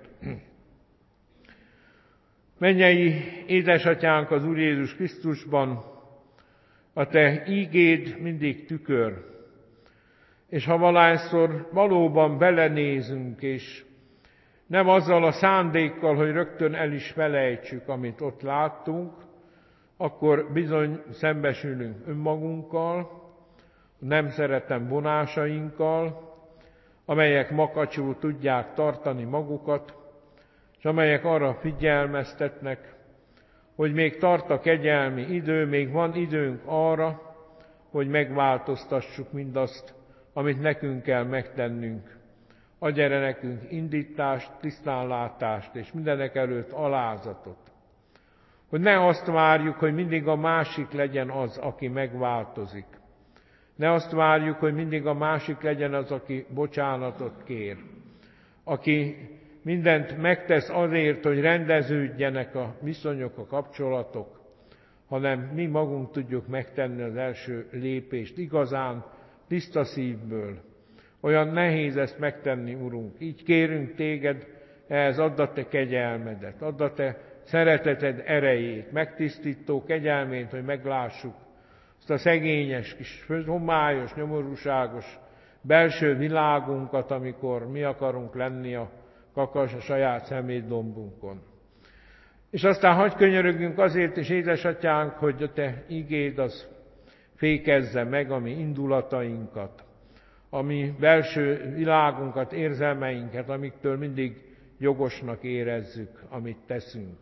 Mennyei édesatyánk az Úr Jézus Krisztusban, a te ígéd mindig tükör, és ha valahányszor valóban belenézünk, és nem azzal a szándékkal, hogy rögtön el is felejtsük, amit ott láttunk, akkor bizony szembesülünk önmagunkkal, nem szeretem vonásainkkal, amelyek makacsul tudják tartani magukat, és amelyek arra figyelmeztetnek, hogy még tart a kegyelmi idő, még van időnk arra, hogy megváltoztassuk mindazt, amit nekünk kell megtennünk. Adj erre nekünk indítást, tisztánlátást, és mindenek előtt alázatot. Hogy ne azt várjuk, hogy mindig a másik legyen az, aki megváltozik. Ne azt várjuk, hogy mindig a másik legyen az, aki bocsánatot kér. Aki mindent megtesz azért, hogy rendeződjenek a viszonyok, a kapcsolatok, hanem mi magunk tudjuk megtenni az első lépést igazán, tiszta szívből. Olyan nehéz ezt megtenni, Urunk. Így kérünk téged, ehhez add a te kegyelmedet, add a te szereteted erejét, megtisztító kegyelmét, hogy meglássuk azt a szegényes, kis homályos, nyomorúságos belső világunkat, amikor mi akarunk lenni a kakas a saját szemétdombunkon. És aztán hadd könyörögjünk azért is, édesatyánk, hogy a te igéd az fékezze meg a mi indulatainkat, a mi belső világunkat, érzelmeinket, amiktől mindig jogosnak érezzük, amit teszünk.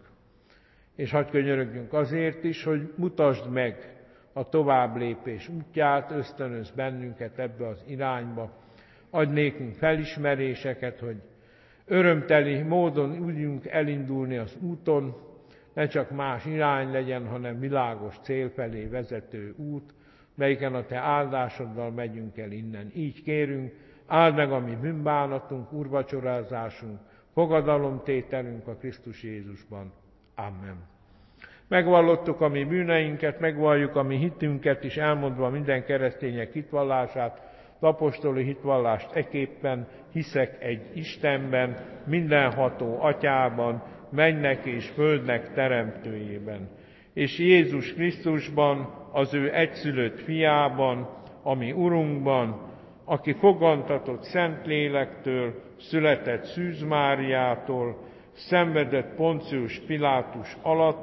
És hadd könyörögjünk azért is, hogy mutasd meg a továbblépés útját, ösztönöz bennünket ebbe az irányba, adj nékünk felismeréseket, hogy örömteli módon tudjunk elindulni az úton, ne csak más irány legyen, hanem világos cél felé vezető út, melyiken a te áldásoddal megyünk el innen. Így kérünk, áld meg a mi bűnbánatunk, úrvacsorázásunk, fogadalomtételünk a Krisztus Jézusban. Amen. Megvallottuk a mi bűneinket, megvalljuk a mi hitünket is, elmondva minden keresztények hitvallását, az apostoli hitvallást eképpen: hiszek egy Istenben, mindenható Atyában, mennek és földnek teremtőjében, és Jézus Krisztusban, az ő egyszülött fiában, a mi Urunkban, aki fogantatott Szentlélektől, született Szűz Máriától, szenvedett Poncius Pilátus alatt,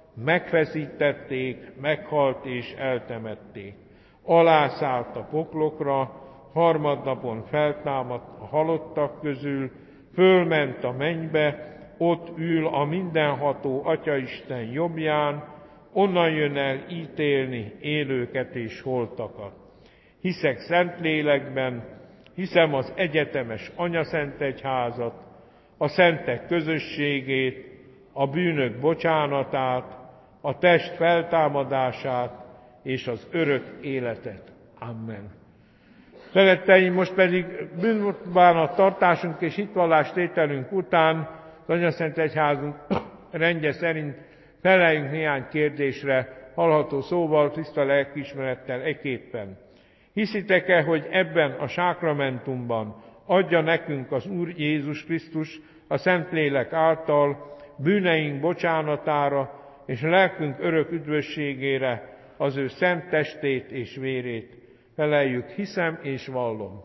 megfeszítették, meghalt és eltemették. Alászállt a poklokra, harmadnapon feltámadt a halottak közül, fölment a mennybe, ott ül a mindenható Atyaisten jobbján, onnan jön el ítélni élőket és holtakat. Hiszek Szentlélekben, hiszem az egyetemes Anyaszentegyházat, a szentek közösségét, a bűnök bocsánatát, a test feltámadását és az örök életet. Amen. Szeretteim, most pedig bűnbánat tartásunk és hitvallás tételünk után az Anyaszent Egyházunk rendje szerint feleljünk néhány kérdésre hallható szóval, tiszta lelkiismerettel eképpen. Hiszitek-e, hogy ebben a sákramentumban adja nekünk az Úr Jézus Krisztus a Szentlélek által bűneink bocsánatára és lelkünk örök üdvösségére az ő szent testét és vérét? Feleljük, hiszem és vallom.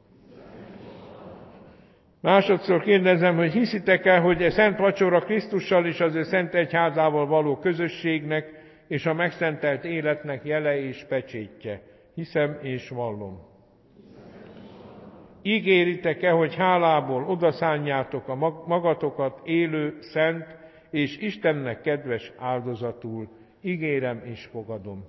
Másodszor kérdezem, hogy hiszitek-e, hogy a szent vacsora Krisztussal és az ő szent egyházával való közösségnek és a megszentelt életnek jele és pecsétje? Hiszem és vallom. Ígéritek-e, hogy hálából odaszánjátok a magatokat élő, szent és Istennek kedves áldozatul? Ígérem és fogadom.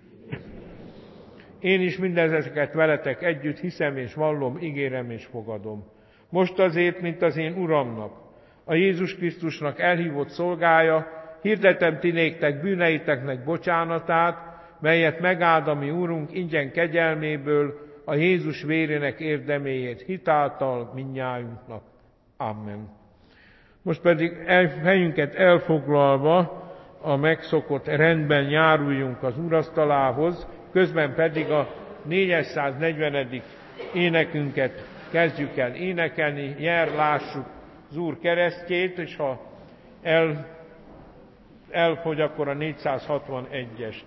Én is mindezeket veletek együtt hiszem és vallom, ígérem és fogadom. Most azért, mint az én Uramnak, a Jézus Krisztusnak elhívott szolgája, hirdetem ti néktek bűneiteknek bocsánatát, melyet megáld a mi Úrunk ingyen kegyelméből, a Jézus vérének érdeméért hitáltal mindnyájunknak. Amen. Most pedig el, helyünket elfoglalva a megszokott rendben járuljunk az úrasztalához, közben pedig a négyszáznegyvenedik énekünket kezdjük el énekelni, jel, lássuk az Úr keresztjét, és ha el, elfogy, akkor a négyszázhatvanegyest.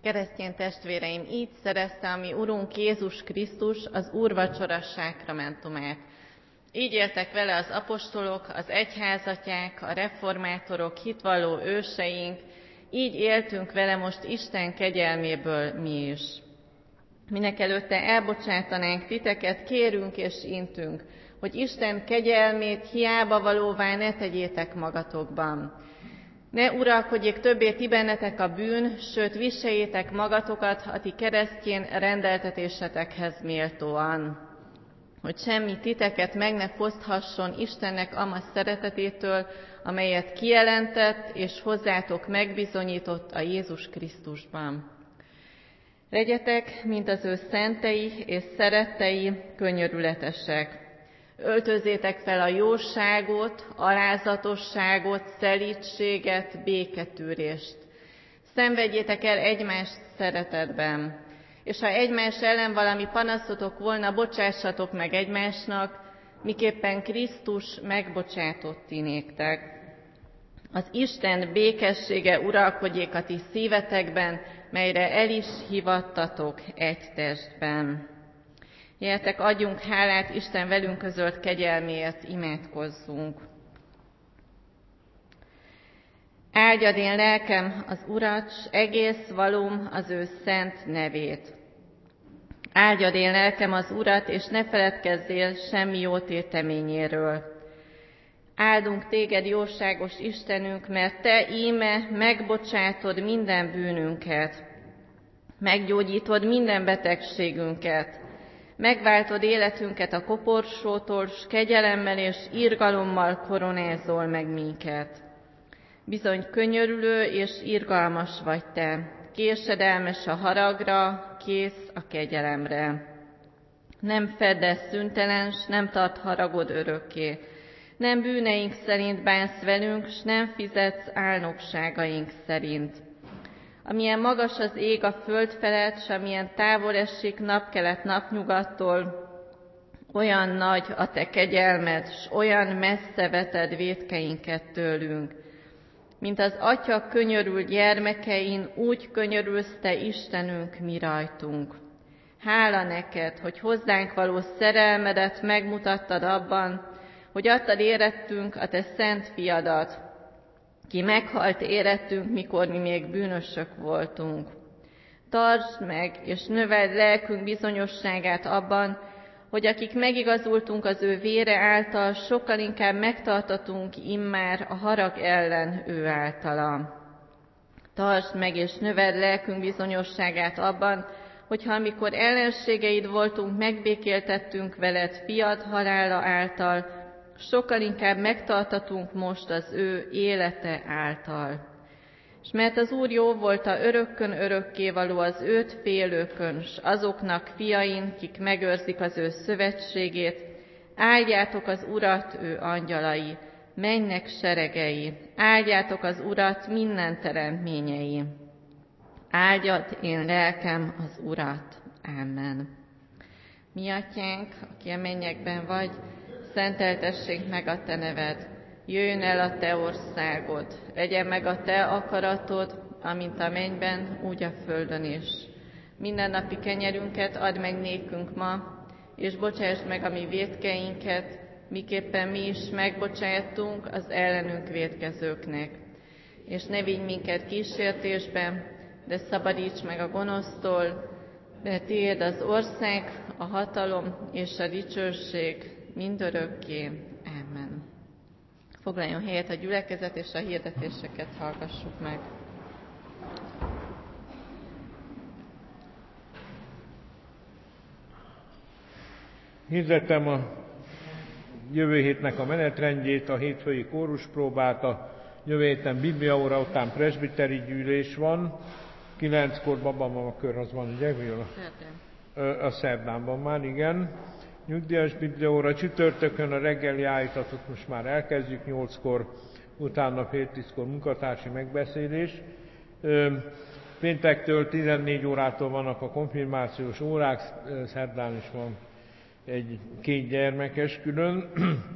Keresztény testvéreim, így szerezte a mi Urunk Jézus Krisztus az úrvacsora sákramentumát. Így éltek vele az apostolok, az egyházatják, a reformátorok, hitvalló őseink, így éltünk vele most Isten kegyelméből mi is. Mindenekelőtte elbocsátanánk titeket, kérünk és intünk, hogy Isten kegyelmét hiába valóvá ne tegyétek magatokban. Ne uralkodjék többé ti bennetek a bűn, sőt viseljétek magatokat a ti keresztjén rendeltetésetekhez méltóan, hogy semmi titeket meg ne foszthasson Istennek ama szeretetétől, amelyet kijelentett és hozzátok megbizonyított a Jézus Krisztusban. Legyetek, mint az ő szentei és szerettei, könyörületesek. Öltözzétek fel a jóságot, alázatosságot, szelídséget, béketűrést. Szenvedjétek el egymást szeretetben, és ha egymás ellen valami panaszotok volna, bocsássatok meg egymásnak, miképpen Krisztus megbocsátott ti néktek. Az Isten békessége uralkodjék a ti szívetekben, melyre el is hívattatok egy testben. Jöjjetek, adjunk hálát Isten velünk közölt kegyelméért, imádkozzunk. Áldjad én lelkem az Urat, s egész valóm az ő szent nevét. Áldjad én lelkem az Urat, és ne feledkezzél semmi jó téteményéről. Áldunk téged, jóságos Istenünk, mert te íme megbocsátod minden bűnünket, meggyógyítod minden betegségünket, megváltod életünket a koporsótól, s kegyelemmel és irgalommal koronázol meg minket. Bizony könyörülő és irgalmas vagy te, késedelmes a haragra, kész a kegyelemre. Nem feddesz szüntelen, s nem tart haragod örökké. Nem bűneink szerint bánsz velünk, s nem fizetsz álnokságaink szerint. Amilyen magas az ég a föld felett, s amilyen távol esik napkelet napnyugattól, olyan nagy a te kegyelmed, s olyan messze veted vétkeinket tőlünk. Mint az Atya könyörül gyermekein, úgy könyörülsz te, Istenünk, mi rajtunk. Hála neked, hogy hozzánk való szerelmedet megmutattad abban, hogy adtad érettünk a te szent fiadat, ki meghalt érettünk, mikor mi még bűnösök voltunk. Tartsd meg, és növeld lelkünk bizonyosságát abban, hogy akik megigazultunk az ő vére által, sokkal inkább megtartatunk immár a harag ellen ő általa. Tartsd meg, és növeld lelkünk bizonyosságát abban, hogyha amikor ellenségeid voltunk, megbékéltettünk veled fiad halála által, sokkal inkább megtartatunk most az ő élete által. És mert az Úr jó volt a örökkön örökkévaló az őt félőkön, s azoknak fiain, kik megőrzik az ő szövetségét, áldjátok az Urat, ő angyalai, mennek seregei, áldjátok az Urat minden teremtményei. Áldjad én lelkem az Urat. Amen. Mi atyánk, aki a mennyekben vagy, szenteltessék meg a te neved, jöjjön el a te országod, legyen meg a te akaratod, amint a mennyben, úgy a földön is. Mindennapi kenyerünket add meg nékünk ma, és bocsásd meg a mi vétkeinket, miképpen mi is megbocsátunk az ellenünk vétkezőknek. És ne vigy minket kísértésbe, de szabadíts meg a gonosztól, mert tiéd az ország, a hatalom és a dicsőség mindörökké. Amen. Foglaljon helyet a gyülekezet, és a hirdetéseket hallgassuk meg. Hirdetem a jövő hétnek a menetrendjét, a hétfői kóruspróbát, a jövő héten bibliaóra után presbiteri gyűlés van, kilenckor babamamakör az van, ugye? Szerdán. A szerdán van már, igen. Nyugdíjas bibliaóra, csütörtökön a reggeli állítatot most már elkezdjük, nyolckor, utána fél tízkor munkatársi megbeszélés. Péntektől tizennégy órától vannak a konfirmációs órák, szerdán is van egy két gyermekes külön.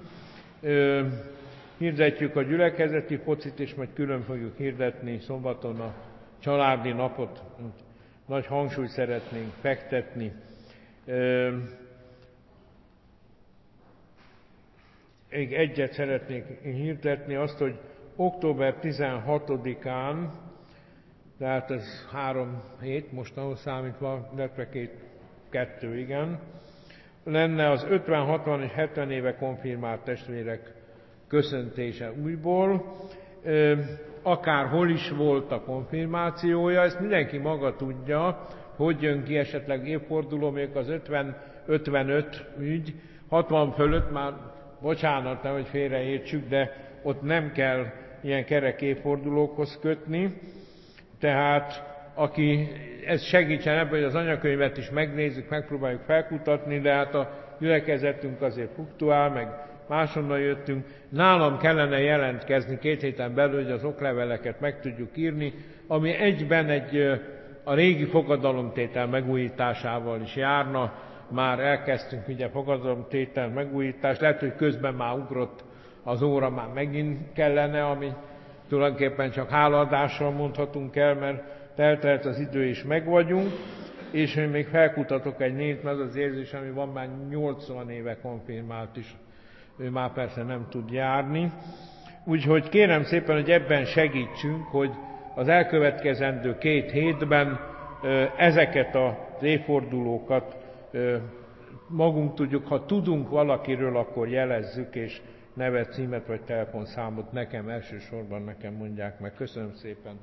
Hirdetjük a gyülekezeti focit, és majd külön fogjuk hirdetni szombaton a családi napot. nagy hangsúlyt szeretnénk fektetni. Még egyet szeretnék hirdetni, azt, hogy október tizenhatodikán, tehát ez három hét, mostanul számítva, illetve két, kettő, igen, lenne az ötven, hatvan és hetven éve konfirmált testvérek köszöntése újból. Akárhol is volt a konfirmációja, ezt mindenki maga tudja, hogy jön ki esetleg évforduló, még az ötven ötvenöt ügy, hatvan fölött már, bocsánat, nem, hogy félreértsük, de ott nem kell ilyen kerek évfordulókhoz kötni. Tehát aki ez segítsen ebben, hogy az anyakönyvet is megnézzük, megpróbáljuk felkutatni, de hát a gyülekezetünk azért fluktuál, meg máshonnan jöttünk. Nálam kellene jelentkezni két héten belül, hogy az okleveleket meg tudjuk írni, ami egyben egy a régi fogadalomtétel megújításával is járna. Már elkezdtünk ugye fogadalomtétel megújítást, lehet, hogy közben már ugrott az óra, már megint kellene, ami tulajdonképpen csak hálaadással mondhatunk el, mert teltelt az idő és megvagyunk, és én még felkutatok egy névt, mert az az érzés, ami van, már nyolcvan éve konfirmált is, ő már persze nem tud járni. Úgyhogy kérem szépen, hogy ebben segítsünk, hogy az elkövetkezendő két hétben ezeket az évfordulókat magunk tudjuk, ha tudunk valakiről, akkor jelezzük, és nevet, címet vagy telefonszámot nekem, elsősorban nekem mondják meg. Köszönöm szépen!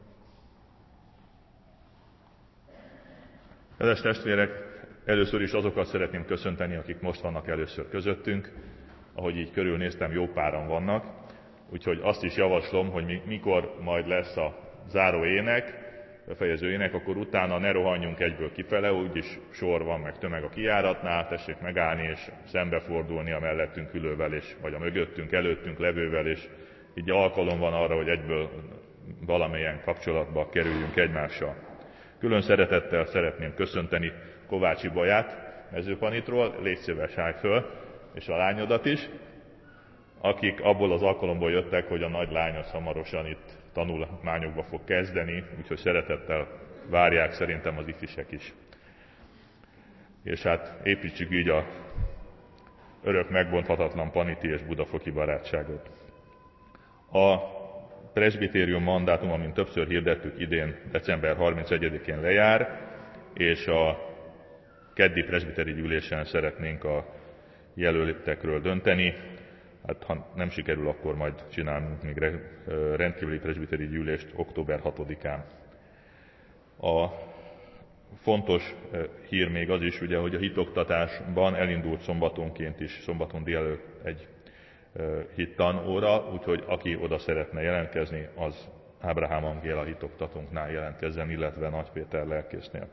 Kedves testvérek, először is azokat szeretném köszönteni, akik most vannak először közöttünk. Ahogy így körülnéztem, jó páran vannak, úgyhogy azt is javaslom, hogy mikor majd lesz a záró ének, befejező ének, akkor utána ne rohanjunk egyből kifele, úgyis sor van, meg tömeg a kijáratnál, tessék megállni és szembefordulni a mellettünk ülővel, és, vagy a mögöttünk, előttünk levővel, és így alkalom van arra, hogy egyből valamilyen kapcsolatba kerüljünk egymással. Külön szeretettel szeretném köszönteni Kovácsi Baját Mezőpanitról, légy szíves, állj föl, és a lányodat is, akik abból az alkalomból jöttek, hogy a nagy lány az hamarosan itt tanulmányokba fog kezdeni, úgyhogy szeretettel várják szerintem az ifisek is. És hát építsük így a örök megbonthatatlan paniti és budafoki barátságot. A presbitérium mandátum, amint többször hirdettük, idén december harmincegyedikén lejár, és a keddi presbiteri gyűlésen szeretnénk a jelöltekről dönteni. Hát ha nem sikerül, akkor majd csinálunk még rendkívüli presbiteri gyűlést október hatodikán. A fontos hír még az is, ugye, hogy a hitoktatásban elindult szombatonként is, szombaton délelőtt egy hittanóra, úgyhogy aki oda szeretne jelentkezni, az Ábrahám Angéla hitoktatónknál jelentkezzen, illetve Nagy Péter lelkésznél.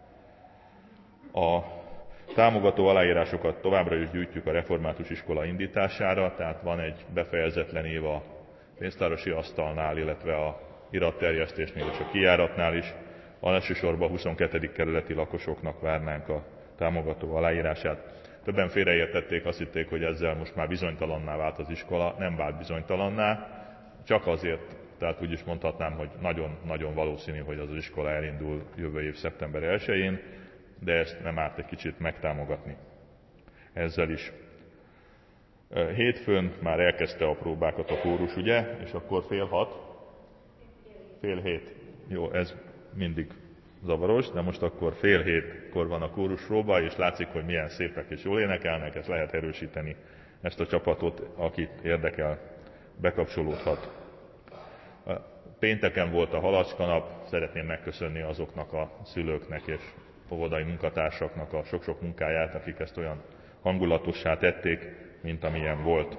A támogató aláírásokat továbbra is gyűjtjük a református iskola indítására, tehát van egy befejezetlen év a pénztárosi asztalnál, illetve a iratterjesztésnél és a kijáratnál is. A elsősorban a huszonkettedik kerületi lakosoknak várnánk a támogató aláírását. Többen félreértették, azt hitték, hogy ezzel most már bizonytalanná vált az iskola. Nem vált bizonytalanná, csak azért, tehát úgy is mondhatnám, hogy nagyon-nagyon valószínű, hogy az, az iskola elindul jövő év szeptember elsején, de ezt nem árt egy kicsit megtámogatni ezzel is. Hétfőn már elkezdte a próbákat a kórus, ugye? És akkor fél hat? Fél hét. Jó, ez mindig zavaros, de most akkor fél hétkor van a kórus próba, és látszik, hogy milyen szépek és jól énekelnek, ezt lehet erősíteni, ezt a csapatot, akit érdekel, bekapcsolódhat. Pénteken volt a Halacska nap, szeretném megköszönni azoknak a szülőknek és óvodai munkatársaknak a sok-sok munkáját, akik ezt olyan hangulatossá tették, mint amilyen volt.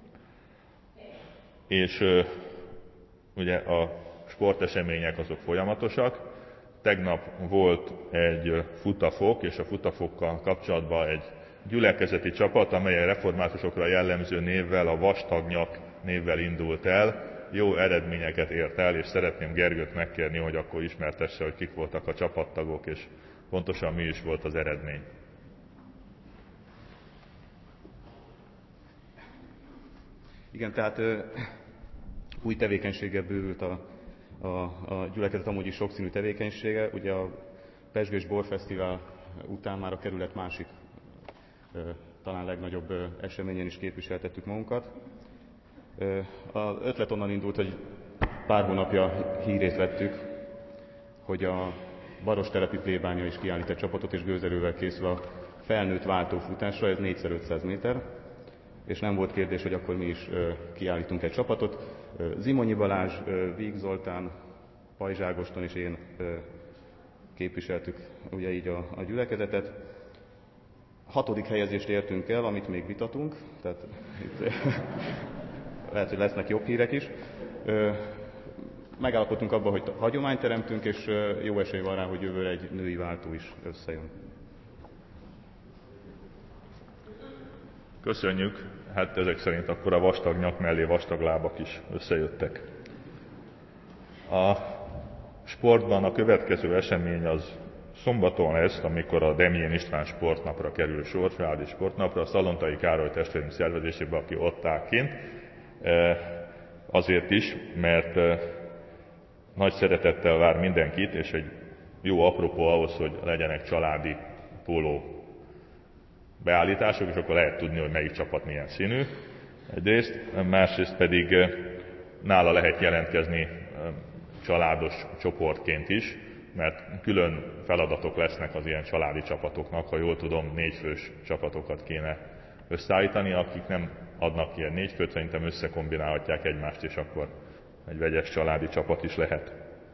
És ugye a sportesemények azok folyamatosak. Tegnap volt egy futafok, és a futafokkal kapcsolatban egy gyülekezeti csapat, amely a reformátusokra jellemző névvel, a Vastagnyak névvel indult el. Jó eredményeket ért el, és szeretném Gergőt megkérni, hogy akkor ismertesse, hogy kik voltak a csapattagok, és pontosan mi is volt az eredmény. Igen, tehát ö, új tevékenységgel bővült a, a, a gyülekezet amúgy is sokszínű tevékenysége. Ugye a Pezsgős Borfesztivál után már a kerület másik, talán legnagyobb eseményen is képviseltettük magunkat. Az ötlet onnan indult, hogy pár hónapja hírét vettük, hogy a Barostelepi plébánia is kiállít egy csapatot, és gőzerővel készül a felnőtt váltófutásra, ez négyszer ötszáz méter, és nem volt kérdés, hogy akkor mi is kiállítunk egy csapatot. Zimonyi Balázs, Víg Zoltán, Pajzs Ágoston és én képviseltük ugye így a, a gyülekezetet. Hatodik helyezést értünk el, amit még vitatunk, tehát itt lehet, hogy lesznek jobb hírek is. Megállapodtunk abban, hogy hagyományt teremtünk, és jó esély van rá, hogy jövőre egy női váltó is összejön. Köszönjük, hát ezek szerint akkor a vastag nyak mellé vastag lábak is összejöttek. A sportban a következő esemény az szombaton lesz, amikor a Demjén István sportnapra kerül sor, családi sportnapra, a Szalontai Károly testvérünk szervezésébe, aki ott áll kint. Azért is, mert nagy szeretettel vár mindenkit, és egy jó apropó ahhoz, hogy legyenek családi póló beállítások, és akkor lehet tudni, hogy melyik csapat milyen színű egyrészt, másrészt pedig nála lehet jelentkezni családos csoportként is, mert külön feladatok lesznek az ilyen családi csapatoknak, ha jól tudom, négyfős csapatokat kéne összeállítani, akik nem adnak ilyen négyfőt, szerintem összekombinálhatják egymást, és akkor egy vegyes családi csapat is lehet.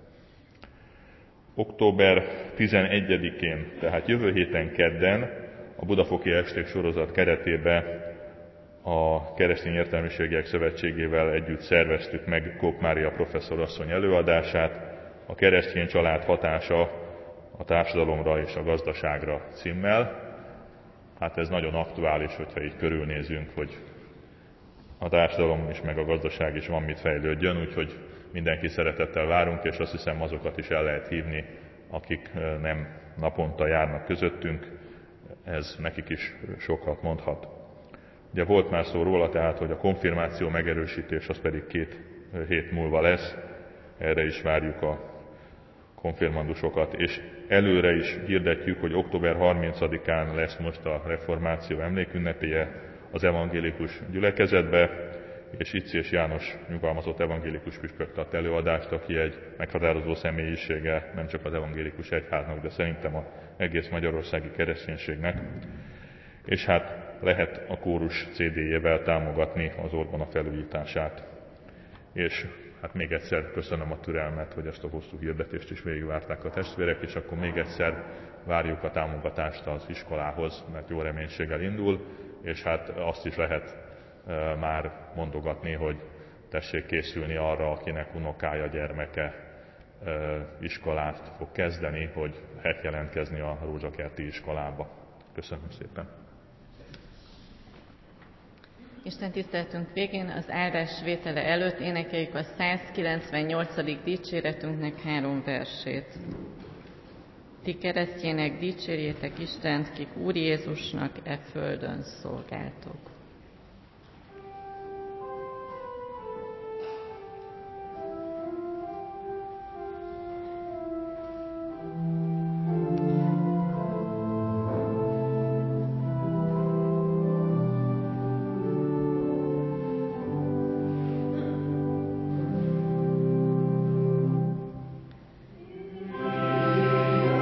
október tizenegyedikén, tehát jövő héten kedden a Budafoki Esték sorozat keretében a Keresztény Értelmiségiek Szövetségével együtt szerveztük meg Kóp Mária professzorasszony előadását, a keresztény család hatása a társadalomra és a gazdaságra címmel. Hát ez nagyon aktuális, hogyha így körülnézünk, hogy a társadalom is, meg a gazdaság is van mit fejlődjön, úgyhogy mindenki szeretettel várunk, és azt hiszem azokat is el lehet hívni, akik nem naponta járnak közöttünk, ez nekik is sokat mondhat. Ugye volt már szó róla, tehát, hogy a konfirmáció megerősítés az pedig két hét múlva lesz, erre is várjuk a konfirmandusokat, és előre is hirdetjük, hogy október harmincadikán lesz most a reformáció emlékünnepéje az evangélikus gyülekezetbe, és Icés János nyugalmazott evangélikus püspök tart előadást, aki egy meghatározó személyisége nem csak az evangélikus egyháznak, de szerintem az egész magyarországi kereszténységnek. És hát lehet a kórus cé dé-jével támogatni az Orbana felújítását. És hát még egyszer köszönöm a türelmet, hogy ezt a hosszú hirdetést is végigvárták a testvérek, és akkor még egyszer várjuk a támogatást az iskolához, mert jó reménységgel indul, és hát azt is lehet e, már mondogatni, hogy tessék készülni arra, akinek unokája, gyermeke e, iskolát fog kezdeni, hogy lehet jelentkezni a Rózsakerti iskolába. Köszönöm szépen! Isten tiszteletünk végén az áldás vétele előtt énekeljük a százkilencvennyolcadik dicséretünknek három versét. Ti keresztjének dicsérjétek Istent, kik Úr Jézusnak e földön szolgáltok.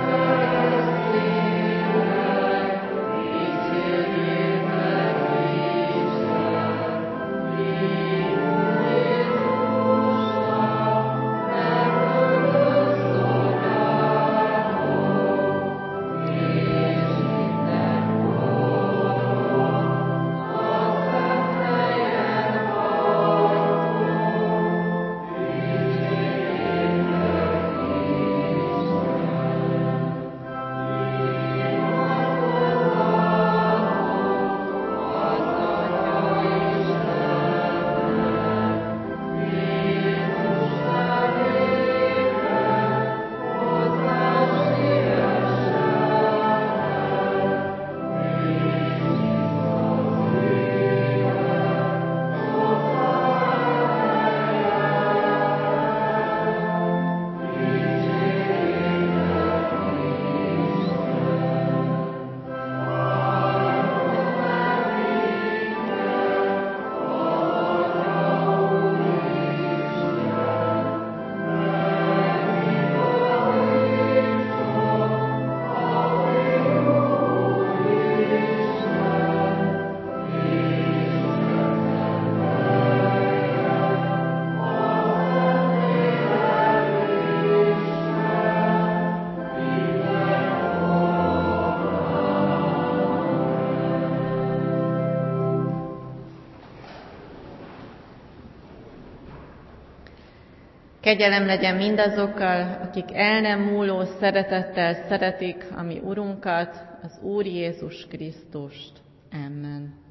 Dicsérjétek Kegyelem legyen mindazokkal, akik el nem múló szeretettel szeretik a mi Urunkat, az Úr Jézus Krisztust. Amen.